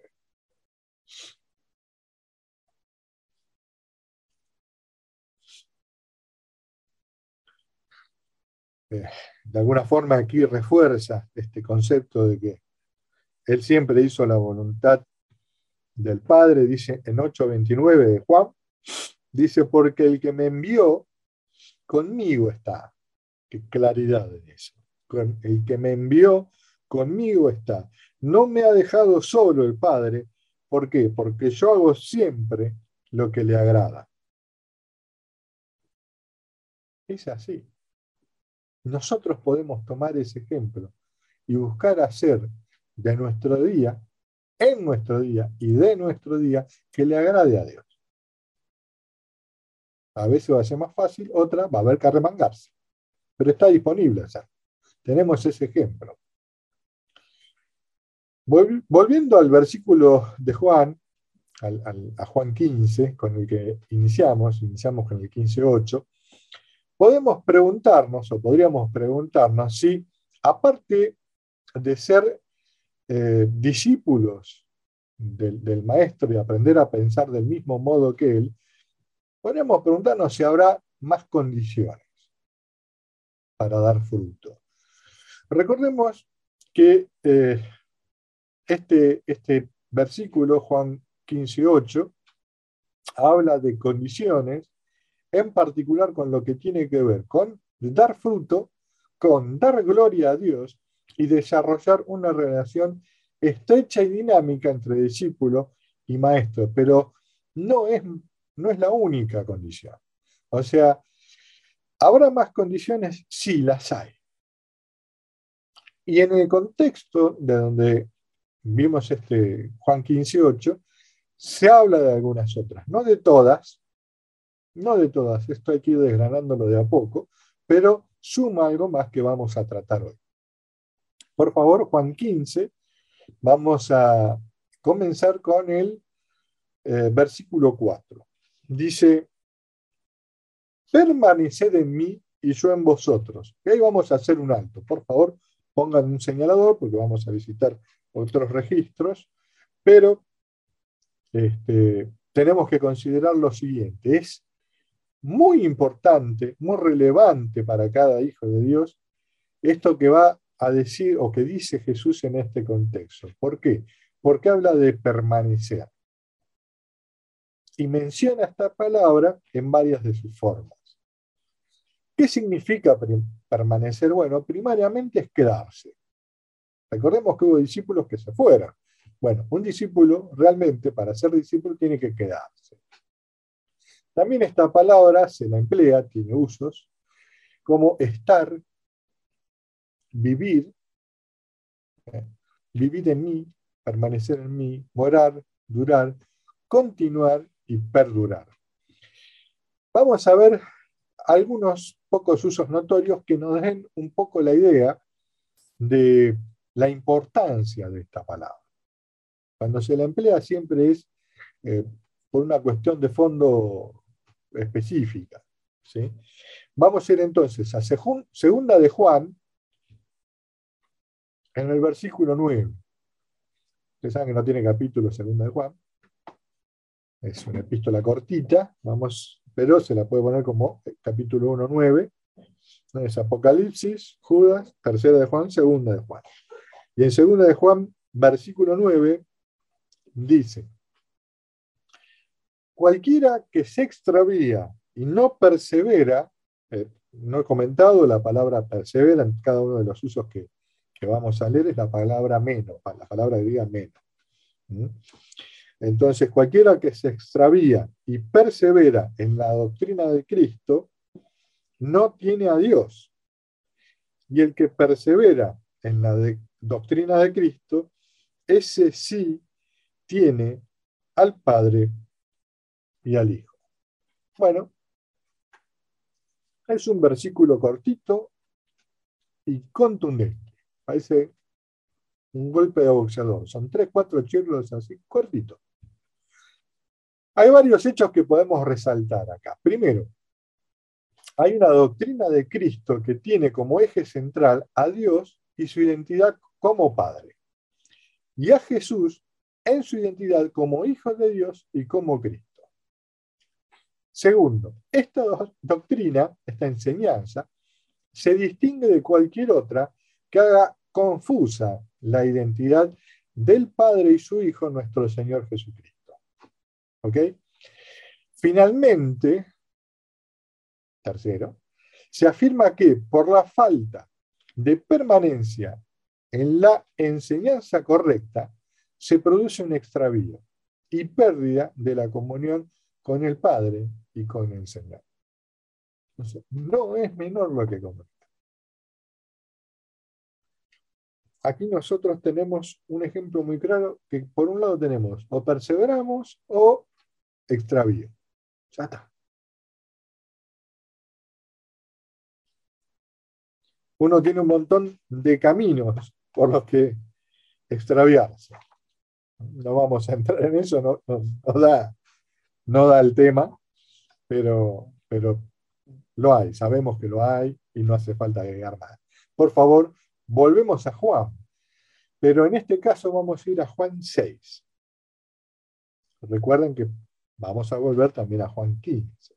Eh, de alguna forma aquí refuerza este concepto de que él siempre hizo la voluntad del Padre, dice en ocho veintinueve de Juan, dice, porque el que me envió conmigo está. Qué claridad en eso. Con el que me envió conmigo está. No me ha dejado solo el Padre. ¿Por qué? Porque yo hago siempre lo que le agrada. Es así. Nosotros podemos tomar ese ejemplo y buscar hacer de nuestro día, en nuestro día y de nuestro día, que le agrade a Dios. A veces va a ser más fácil, otra va a haber que arremangarse. Pero está disponible hacer. Tenemos ese ejemplo. Volviendo al versículo de Juan, al, al, a Juan quince, con el que iniciamos, iniciamos con el quince ocho, podemos preguntarnos, o podríamos preguntarnos, si aparte de ser eh, discípulos del, del maestro y aprender a pensar del mismo modo que él, podríamos preguntarnos si habrá más condiciones para dar fruto. Recordemos que eh, este, este versículo, Juan quince ocho, habla de condiciones, en particular con lo que tiene que ver con dar fruto, con dar gloria a Dios y desarrollar una relación estrecha y dinámica entre discípulo y maestro, pero no es, no es la única condición. O sea, ¿habrá más condiciones? Sí, las hay. Y en el contexto de donde vimos este Juan quince ocho, se habla de algunas otras, no de todas, no de todas, esto hay que ir desgranándolo de a poco, pero suma algo más que vamos a tratar hoy. Por favor, Juan quince, vamos a comenzar con el eh, versículo cuatro. Dice, permaneced en mí y yo en vosotros. Y ahí vamos a hacer un alto. Por favor, pongan un señalador porque vamos a visitar otros registros, pero este, tenemos que considerar lo siguiente. Es muy importante, muy relevante para cada hijo de Dios esto que va a decir o que dice Jesús en este contexto. ¿Por qué? Porque habla de permanecer. Y menciona esta palabra en varias de sus formas. ¿Qué significa permanecer? Bueno, primariamente es quedarse. Recordemos que hubo discípulos que se fueron. Bueno, un discípulo realmente para ser discípulo tiene que quedarse. También esta palabra se la emplea, tiene usos, como estar, vivir, eh, vivir en mí, permanecer en mí, morar, durar, continuar y perdurar. Vamos a ver algunos pocos usos notorios que nos den un poco la idea de la importancia de esta palabra. Cuando se la emplea siempre es eh, por una cuestión de fondo específica, ¿sí? Vamos a ir entonces a segunda de Juan, en el versículo nueve. Ustedes saben que no tiene capítulo segunda de Juan. Es una epístola cortita, vamos, pero se la puede poner como capítulo uno, nueve. Es Apocalipsis, Judas, tercera de Juan, segunda de Juan. Y en segunda de Juan, versículo nueve, dice: cualquiera que se extravía y no persevera, eh, no he comentado la palabra persevera en cada uno de los usos que, que vamos a leer, es la palabra menos, la palabra griega menos. ¿Mm? Entonces, cualquiera que se extravía y persevera en la doctrina de Cristo, no tiene a Dios. Y el que persevera en la de, doctrina de Cristo, ese sí tiene al Padre y al Hijo. Bueno, es un versículo cortito y contundente. Parece un golpe de boxeador. Son tres, cuatro chirlos así, cortito. Hay varios hechos que podemos resaltar acá. Primero, hay una doctrina de Cristo que tiene como eje central a Dios y su identidad como Padre, y a Jesús en su identidad como Hijo de Dios y como Cristo. Segundo, esta doctrina, esta enseñanza, se distingue de cualquier otra que haga confusa la identidad del Padre y su Hijo, nuestro Señor Jesucristo. ¿Ok? Finalmente, tercero, se afirma que por la falta de permanencia en la enseñanza correcta, se produce un extravío y pérdida de la comunión con el Padre y con el Señor. Entonces, no es menor lo que comenta. Aquí nosotros tenemos un ejemplo muy claro que por un lado tenemos o perseveramos o extravío. Ya está. Uno tiene un montón de caminos por los que extraviarse. No vamos a entrar en eso, no, no, no da, no da el tema, pero, pero lo hay, sabemos que lo hay y no hace falta agregar más. Por favor, volvemos a Juan, pero en este caso vamos a ir a Juan seis. Recuerden que vamos a volver también a Juan quince.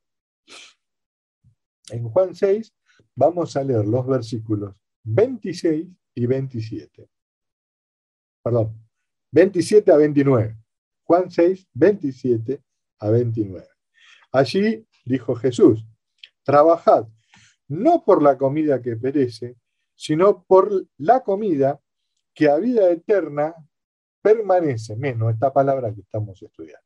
En Juan seis vamos a leer los versículos veintiséis y veintisiete. Perdón, veintisiete a veintinueve. Juan seis, veintisiete a veintinueve. Allí dijo Jesús: trabajad no por la comida que perece, sino por la comida que a vida eterna permanece, menos esta palabra que estamos estudiando,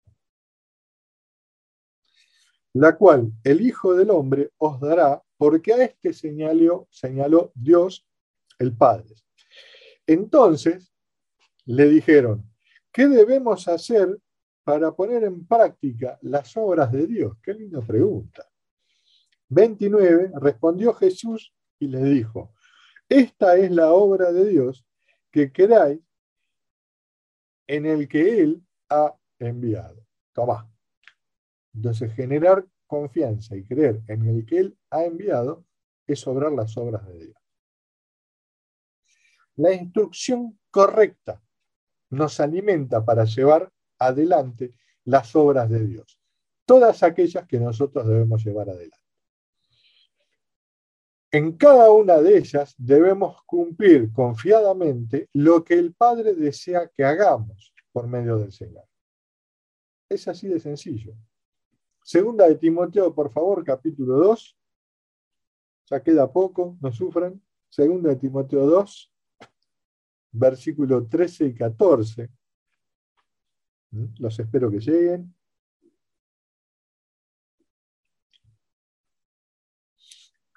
la cual el Hijo del Hombre os dará, porque a este señaló, señaló Dios el Padre. Entonces le dijeron: ¿qué debemos hacer para poner en práctica las obras de Dios? Qué linda pregunta. veintinueve, respondió Jesús y le dijo: esta es la obra de Dios, que creáis en el que Él ha enviado. Tomá. Entonces, generar confianza y creer en el que Él ha enviado es obrar las obras de Dios. La instrucción correcta nos alimenta para llevar adelante las obras de Dios, todas aquellas que nosotros debemos llevar adelante. En cada una de ellas debemos cumplir confiadamente lo que el Padre desea que hagamos por medio del Señor. Es así de sencillo. Segunda de Timoteo, por favor, capítulo dos. Ya queda poco, no sufran. Segunda de Timoteo dos, versículo trece y catorce. Los espero que lleguen.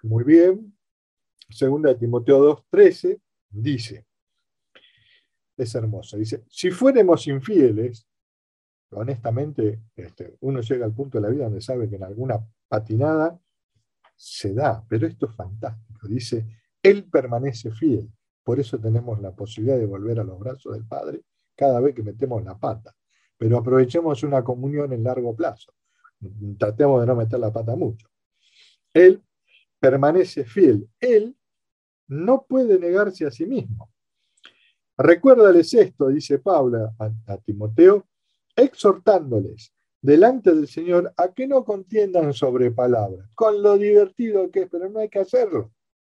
Muy bien. Segunda de Timoteo dos, trece, dice, es hermoso, dice, si fuéramos infieles, honestamente, este, uno llega al punto de la vida donde sabe que en alguna patinada se da, pero esto es fantástico. Dice, Él permanece fiel. Por eso tenemos la posibilidad de volver a los brazos del Padre cada vez que metemos la pata. Pero aprovechemos una comunión en largo plazo. Tratemos de no meter la pata mucho. Él permanece fiel. Él no puede negarse a sí mismo. Recuérdales esto, dice Pablo a, a Timoteo, exhortándoles delante del Señor a que no contiendan sobre palabras, con lo divertido que es, pero no hay que hacerlo.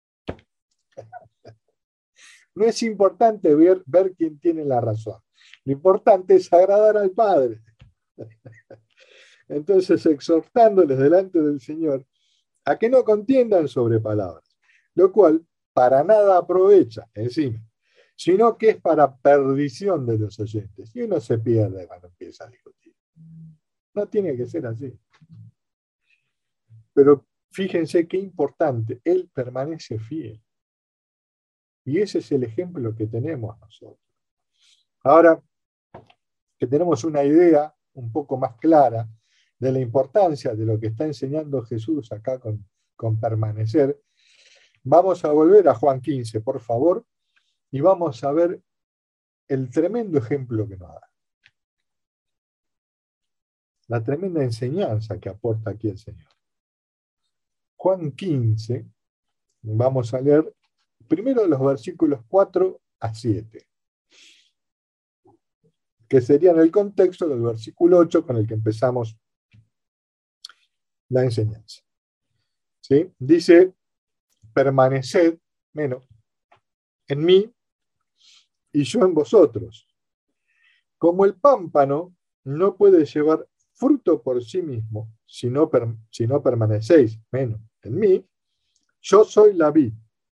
No es importante ver, ver quién tiene la razón. Lo importante es agradar al Padre. Entonces, exhortándoles delante del Señor a que no contiendan sobre palabras, lo cual para nada aprovecha encima, sino que es para perdición de los oyentes. Y uno se pierde cuando empieza a discutir. No tiene que ser así. Pero fíjense qué importante, Él permanece fiel. Y ese es el ejemplo que tenemos nosotros. Ahora que tenemos una idea un poco más clara de la importancia de lo que está enseñando Jesús acá con, con permanecer, vamos a volver a Juan quince, por favor, y vamos a ver el tremendo ejemplo que nos da. La tremenda enseñanza que aporta aquí el Señor. Juan quince, vamos a leer primero los versículos cuatro a siete, que serían el contexto del versículo ocho con el que empezamos la enseñanza. ¿Sí? Dice, permaneced, menos, en mí y yo en vosotros. Como el pámpano no puede llevar fruto por sí mismo si no, per, si no permanecéis, menos, en mí, yo soy la vid,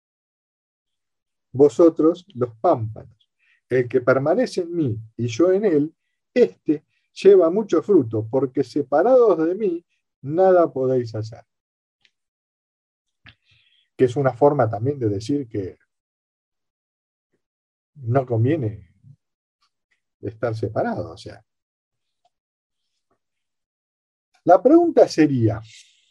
vosotros los pámpanos. El que permanece en mí y yo en él, éste lleva mucho fruto, porque separados de mí, nada podéis hacer. Que es una forma también de decir que no conviene estar separados. O sea, la pregunta sería,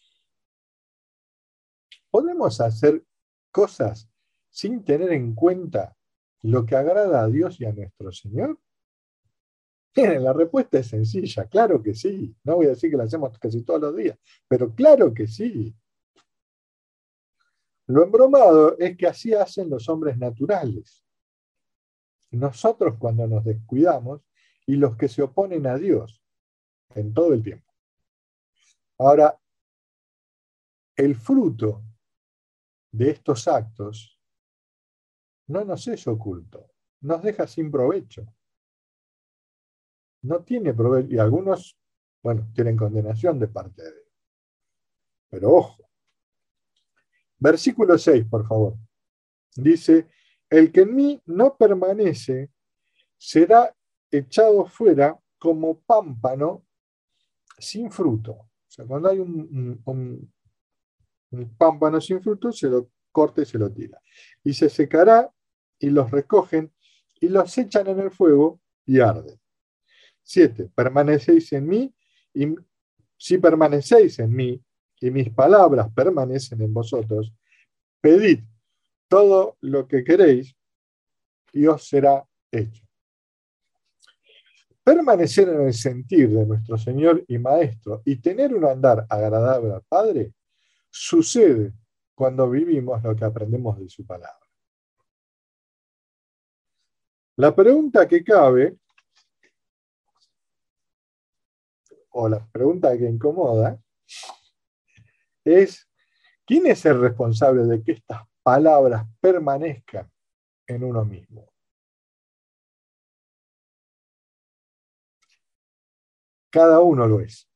¿podemos hacer cosas sin tener en cuenta lo que agrada a Dios y a nuestro Señor? Miren, la respuesta es sencilla, claro que sí. No voy a decir que la hacemos casi todos los días, pero claro que sí. Lo embromado es que así hacen los hombres naturales. Nosotros cuando nos descuidamos y los que se oponen a Dios en todo el tiempo. Ahora, el fruto de estos actos no nos es oculto, nos deja sin provecho. No tiene provecho, y algunos, bueno, tienen condenación de parte de Dios. Pero ojo. Versículo seis, por favor. Dice, el que en mí no permanece será echado fuera como pámpano sin fruto. O sea, cuando hay un, un, un pámpano sin fruto, se lo corta y se lo tira. Y se secará y los recogen y los echan en el fuego y arden. Siete, permanecéis en mí y si permanecéis en mí y mis palabras permanecen en vosotros, pedid todo lo que queréis y os será hecho. Permanecer en el sentir de nuestro Señor y Maestro y tener un andar agradable al Padre sucede cuando vivimos lo que aprendemos de su palabra. La pregunta que cabe, o la pregunta que incomoda, es ¿quién es el responsable de que estas palabras permanezcan en uno mismo? Cada uno lo es.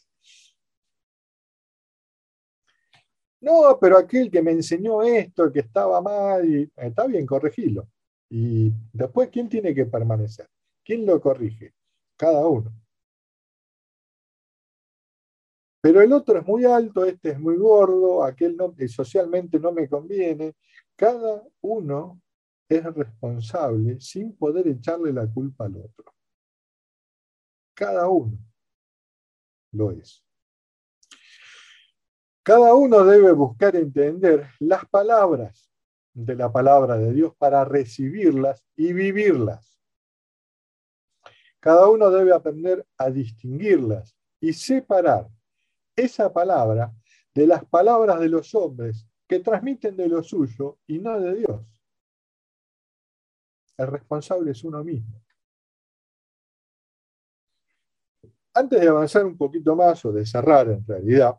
No, pero aquel que me enseñó esto, que estaba mal, y, está bien, corregilo. Y después, ¿quién tiene que permanecer? ¿Quién lo corrige? Cada uno. Pero el otro es muy alto, este es muy gordo, aquel no, socialmente no me conviene. Cada uno es responsable sin poder echarle la culpa al otro. Cada uno lo es. Cada uno debe buscar entender las palabras de la palabra de Dios para recibirlas y vivirlas. Cada uno debe aprender a distinguirlas y separar esa palabra de las palabras de los hombres que transmiten de lo suyo y no de Dios. El responsable es uno mismo. Antes de avanzar un poquito más o de cerrar en realidad,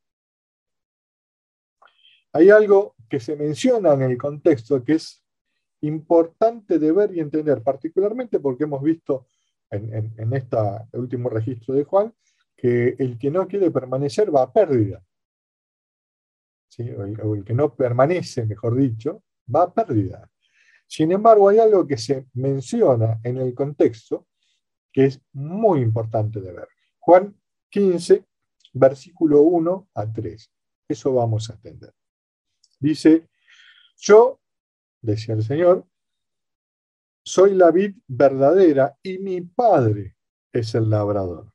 hay algo que se menciona en el contexto que es importante de ver y entender, particularmente porque hemos visto en, en, en este último registro de Juan que el que no quiere permanecer va a pérdida. ¿Sí? O, el, o el que no permanece, mejor dicho, va a pérdida. Sin embargo, hay algo que se menciona en el contexto que es muy importante de ver. Juan quince, versículo uno a tres. Eso vamos a entender. Dice, yo, decía el Señor, soy la vid verdadera y mi Padre es el labrador.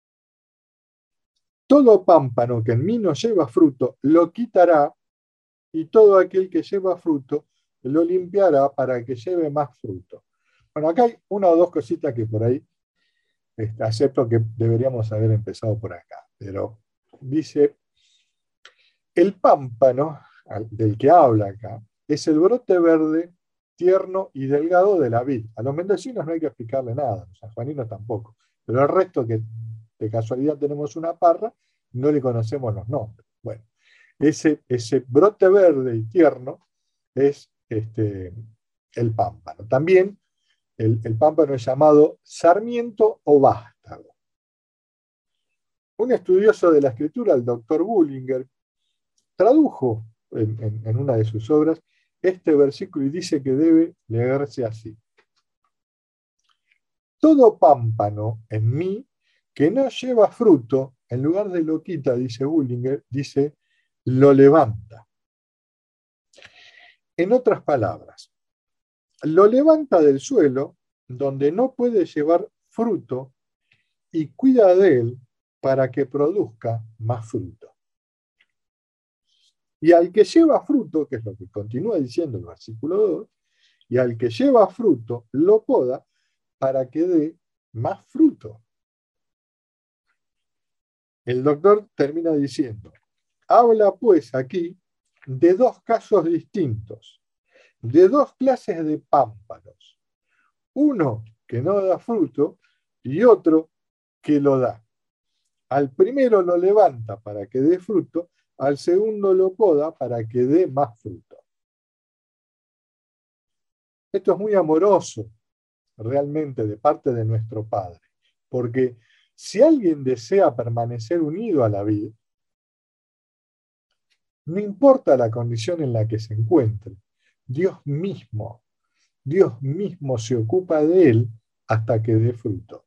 Todo pámpano que en mí no lleva fruto, lo quitará, y todo aquel que lleva fruto, lo limpiará para que lleve más fruto. Bueno, acá hay una o dos cositas que por ahí este, acepto que deberíamos haber empezado por acá, pero dice, el pámpano del que habla acá es el brote verde, tierno y delgado de la vid. A los mendocinos no hay que explicarle nada, a los sanjuaninos tampoco, pero el resto que de casualidad tenemos una parra, no le conocemos los nombres. Bueno, ese, ese brote verde y tierno es este, el pámpano. También el, el pámpano es llamado sarmiento o vástago. Un estudioso de la escritura, el doctor Bullinger, tradujo en, en, en una de sus obras este versículo y dice que debe leerse así. Todo pámpano en mí que no lleva fruto, en lugar de lo quita, dice Bullinger, dice lo levanta. En otras palabras, lo levanta del suelo donde no puede llevar fruto y cuida de él para que produzca más fruto. Y al que lleva fruto, que es lo que continúa diciendo el versículo dos, y al que lleva fruto, lo poda para que dé más fruto. El doctor termina diciendo, habla pues aquí de dos casos distintos, de dos clases de pámpanos. Uno que no da fruto y otro que lo da. Al primero lo levanta para que dé fruto, al segundo lo poda para que dé más fruto. Esto es muy amoroso realmente de parte de nuestro Padre, porque si alguien desea permanecer unido a la vid, no importa la condición en la que se encuentre, Dios mismo, Dios mismo se ocupa de él hasta que dé fruto.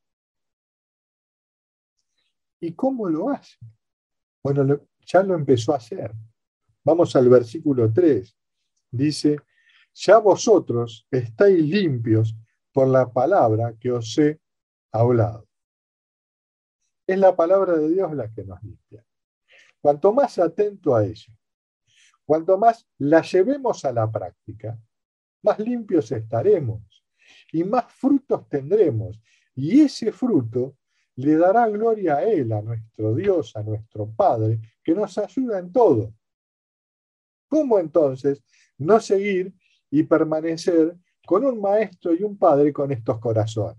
¿Y cómo lo hace? Bueno, lo, ya lo empezó a hacer. Vamos al versículo tres. Dice, ya vosotros estáis limpios por la palabra que os he hablado. Es la palabra de Dios la que nos limpia. Cuanto más atento a ella, cuanto más la llevemos a la práctica, más limpios estaremos y más frutos tendremos. Y ese fruto le dará gloria a Él, a nuestro Dios, a nuestro Padre, que nos ayuda en todo. ¿Cómo entonces no seguir y permanecer con un maestro y un padre con estos corazones?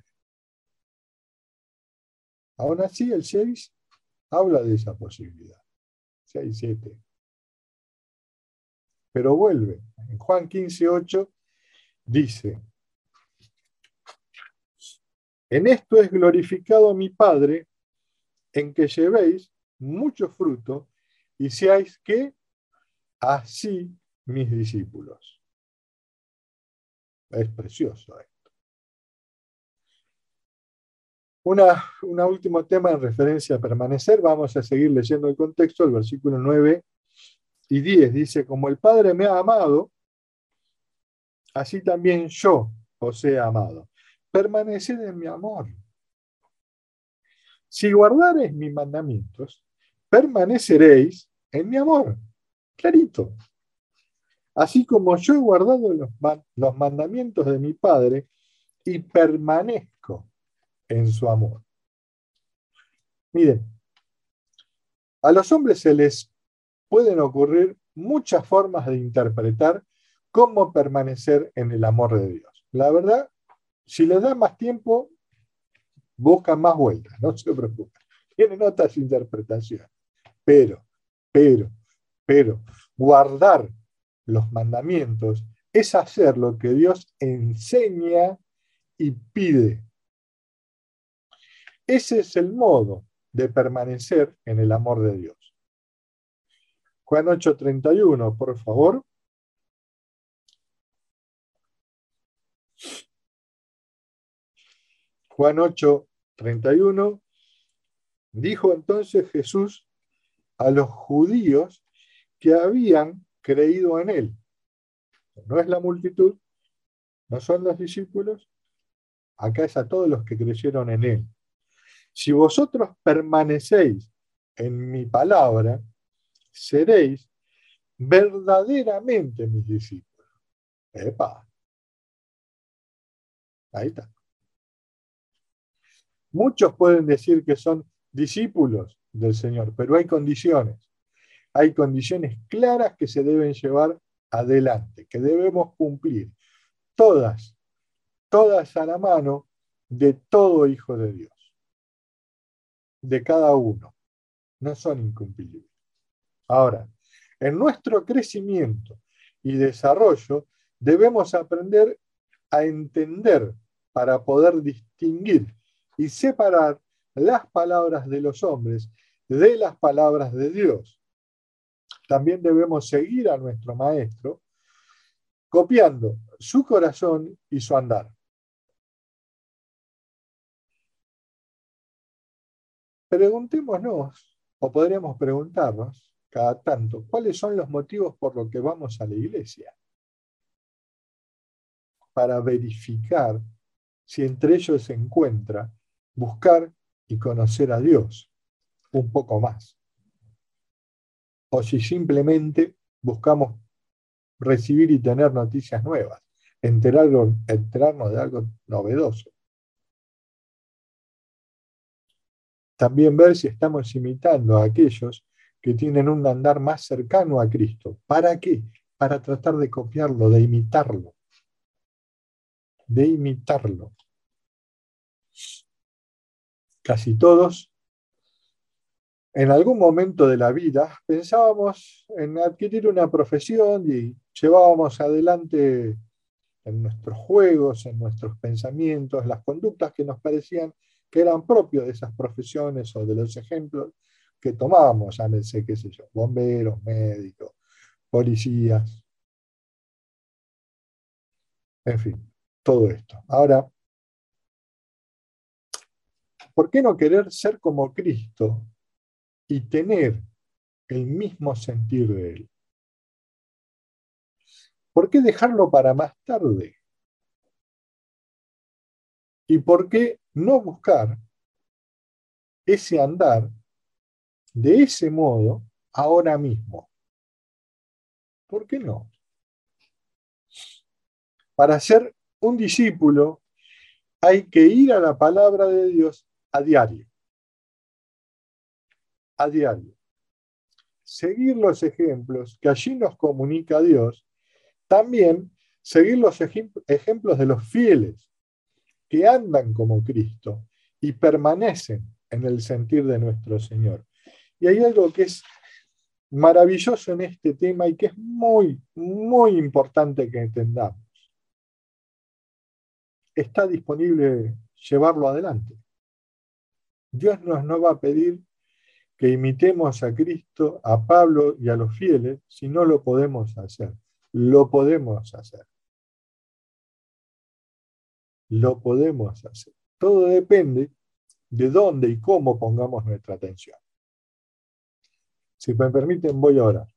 Aún así, el seis habla de esa posibilidad. seis, siete. Pero vuelve. En Juan quince, ocho dice, en esto es glorificado mi Padre, en que llevéis mucho fruto y seáis que así mis discípulos. Es precioso esto. Una, un último tema en referencia a permanecer. Vamos a seguir leyendo el contexto. El versículo nueve y diez dice: como el Padre me ha amado, así también yo os he amado. Permaneced en mi amor. Si guardareis mis mandamientos, permaneceréis en mi amor. Clarito. Así como yo he guardado los, los mandamientos de mi Padre y permanezco en su amor. Miren, a los hombres se les pueden ocurrir muchas formas de interpretar cómo permanecer en el amor de Dios. La verdad, si les da más tiempo, buscan más vueltas, no se preocupen. Tienen otras interpretaciones. Pero, pero, pero, guardar los mandamientos es hacer lo que Dios enseña y pide. Ese es el modo de permanecer en el amor de Dios. Juan ocho treinta y uno, por favor. Juan ocho treinta y uno. Dijo entonces Jesús a los judíos que habían creído en él. No es la multitud, no son los discípulos, acá es a todos los que creyeron en él. Si vosotros permanecéis en mi palabra, seréis verdaderamente mis discípulos. ¡Epa! Ahí está. Muchos pueden decir que son discípulos del Señor, pero hay condiciones. Hay condiciones claras que se deben llevar adelante, que debemos cumplir. Todas, todas a la mano de todo hijo de Dios. De cada uno. No son incumplibles. Ahora, en nuestro crecimiento y desarrollo debemos aprender a entender para poder distinguir y separar las palabras de los hombres de las palabras de Dios. También debemos seguir a nuestro maestro copiando su corazón y su andar. Preguntémonos, o podríamos preguntarnos cada tanto, ¿cuáles son los motivos por los que vamos a la iglesia? Para verificar si entre ellos se encuentra buscar y conocer a Dios un poco más. O si simplemente buscamos recibir y tener noticias nuevas, enterarnos, enterarnos de algo novedoso. También ver si estamos imitando a aquellos que tienen un andar más cercano a Cristo. ¿Para qué? Para tratar de copiarlo, de imitarlo. De imitarlo. Casi todos, en algún momento de la vida, pensábamos en adquirir una profesión y llevábamos adelante en nuestros juegos, en nuestros pensamientos, las conductas que nos parecían que eran propios de esas profesiones o de los ejemplos que tomábamos, llámense, qué sé yo, bomberos, médicos, policías, en fin, todo esto. Ahora, ¿por qué no querer ser como Cristo y tener el mismo sentir de Él? ¿Por qué dejarlo para más tarde? ¿Y por qué no buscar ese andar de ese modo ahora mismo? ¿Por qué no? Para ser un discípulo hay que ir a la palabra de Dios a diario. A diario. Seguir los ejemplos que allí nos comunica Dios. También seguir los ejemplos de los fieles que andan como Cristo y permanecen en el sentir de nuestro Señor. Y hay algo que es maravilloso en este tema y que es muy, muy importante que entendamos. Está disponible llevarlo adelante. Dios nos no va a pedir que imitemos a Cristo, a Pablo y a los fieles si no lo podemos hacer. Lo podemos hacer. Lo podemos hacer. Todo depende de dónde y cómo pongamos nuestra atención. Si me permiten, voy a orar.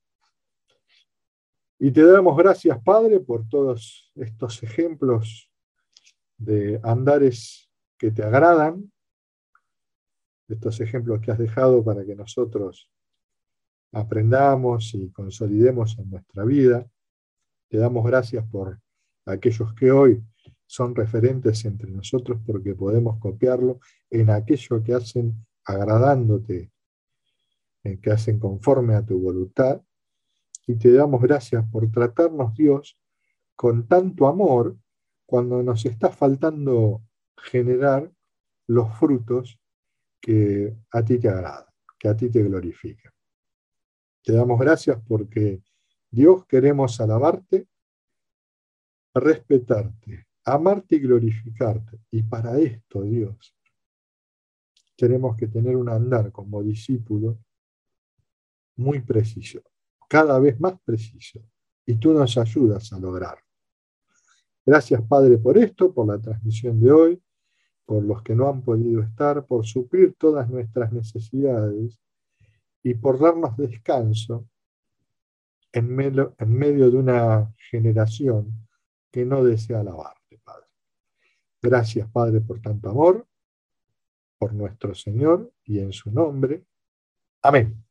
Y te damos gracias, Padre, por todos estos ejemplos de andares que te agradan, estos ejemplos que has dejado para que nosotros aprendamos y consolidemos en nuestra vida. Te damos gracias por aquellos que hoy son referentes entre nosotros porque podemos copiarlo en aquello que hacen agradándote, en que hacen conforme a tu voluntad. Y te damos gracias por tratarnos, Dios, con tanto amor cuando nos está faltando generar los frutos que a ti te agradan, que a ti te glorifican. Te damos gracias porque, Dios, queremos alabarte, respetarte, amarte y glorificarte. Y para esto, Dios, tenemos que tener un andar como discípulo muy preciso, cada vez más preciso. Y tú nos ayudas a lograrlo. Gracias, Padre, por esto, por la transmisión de hoy, por los que no han podido estar, por suplir todas nuestras necesidades y por darnos descanso en medio, en medio de una generación que no desea alabarte, Padre. Gracias, Padre, por tanto amor, por nuestro Señor y en su nombre. Amén.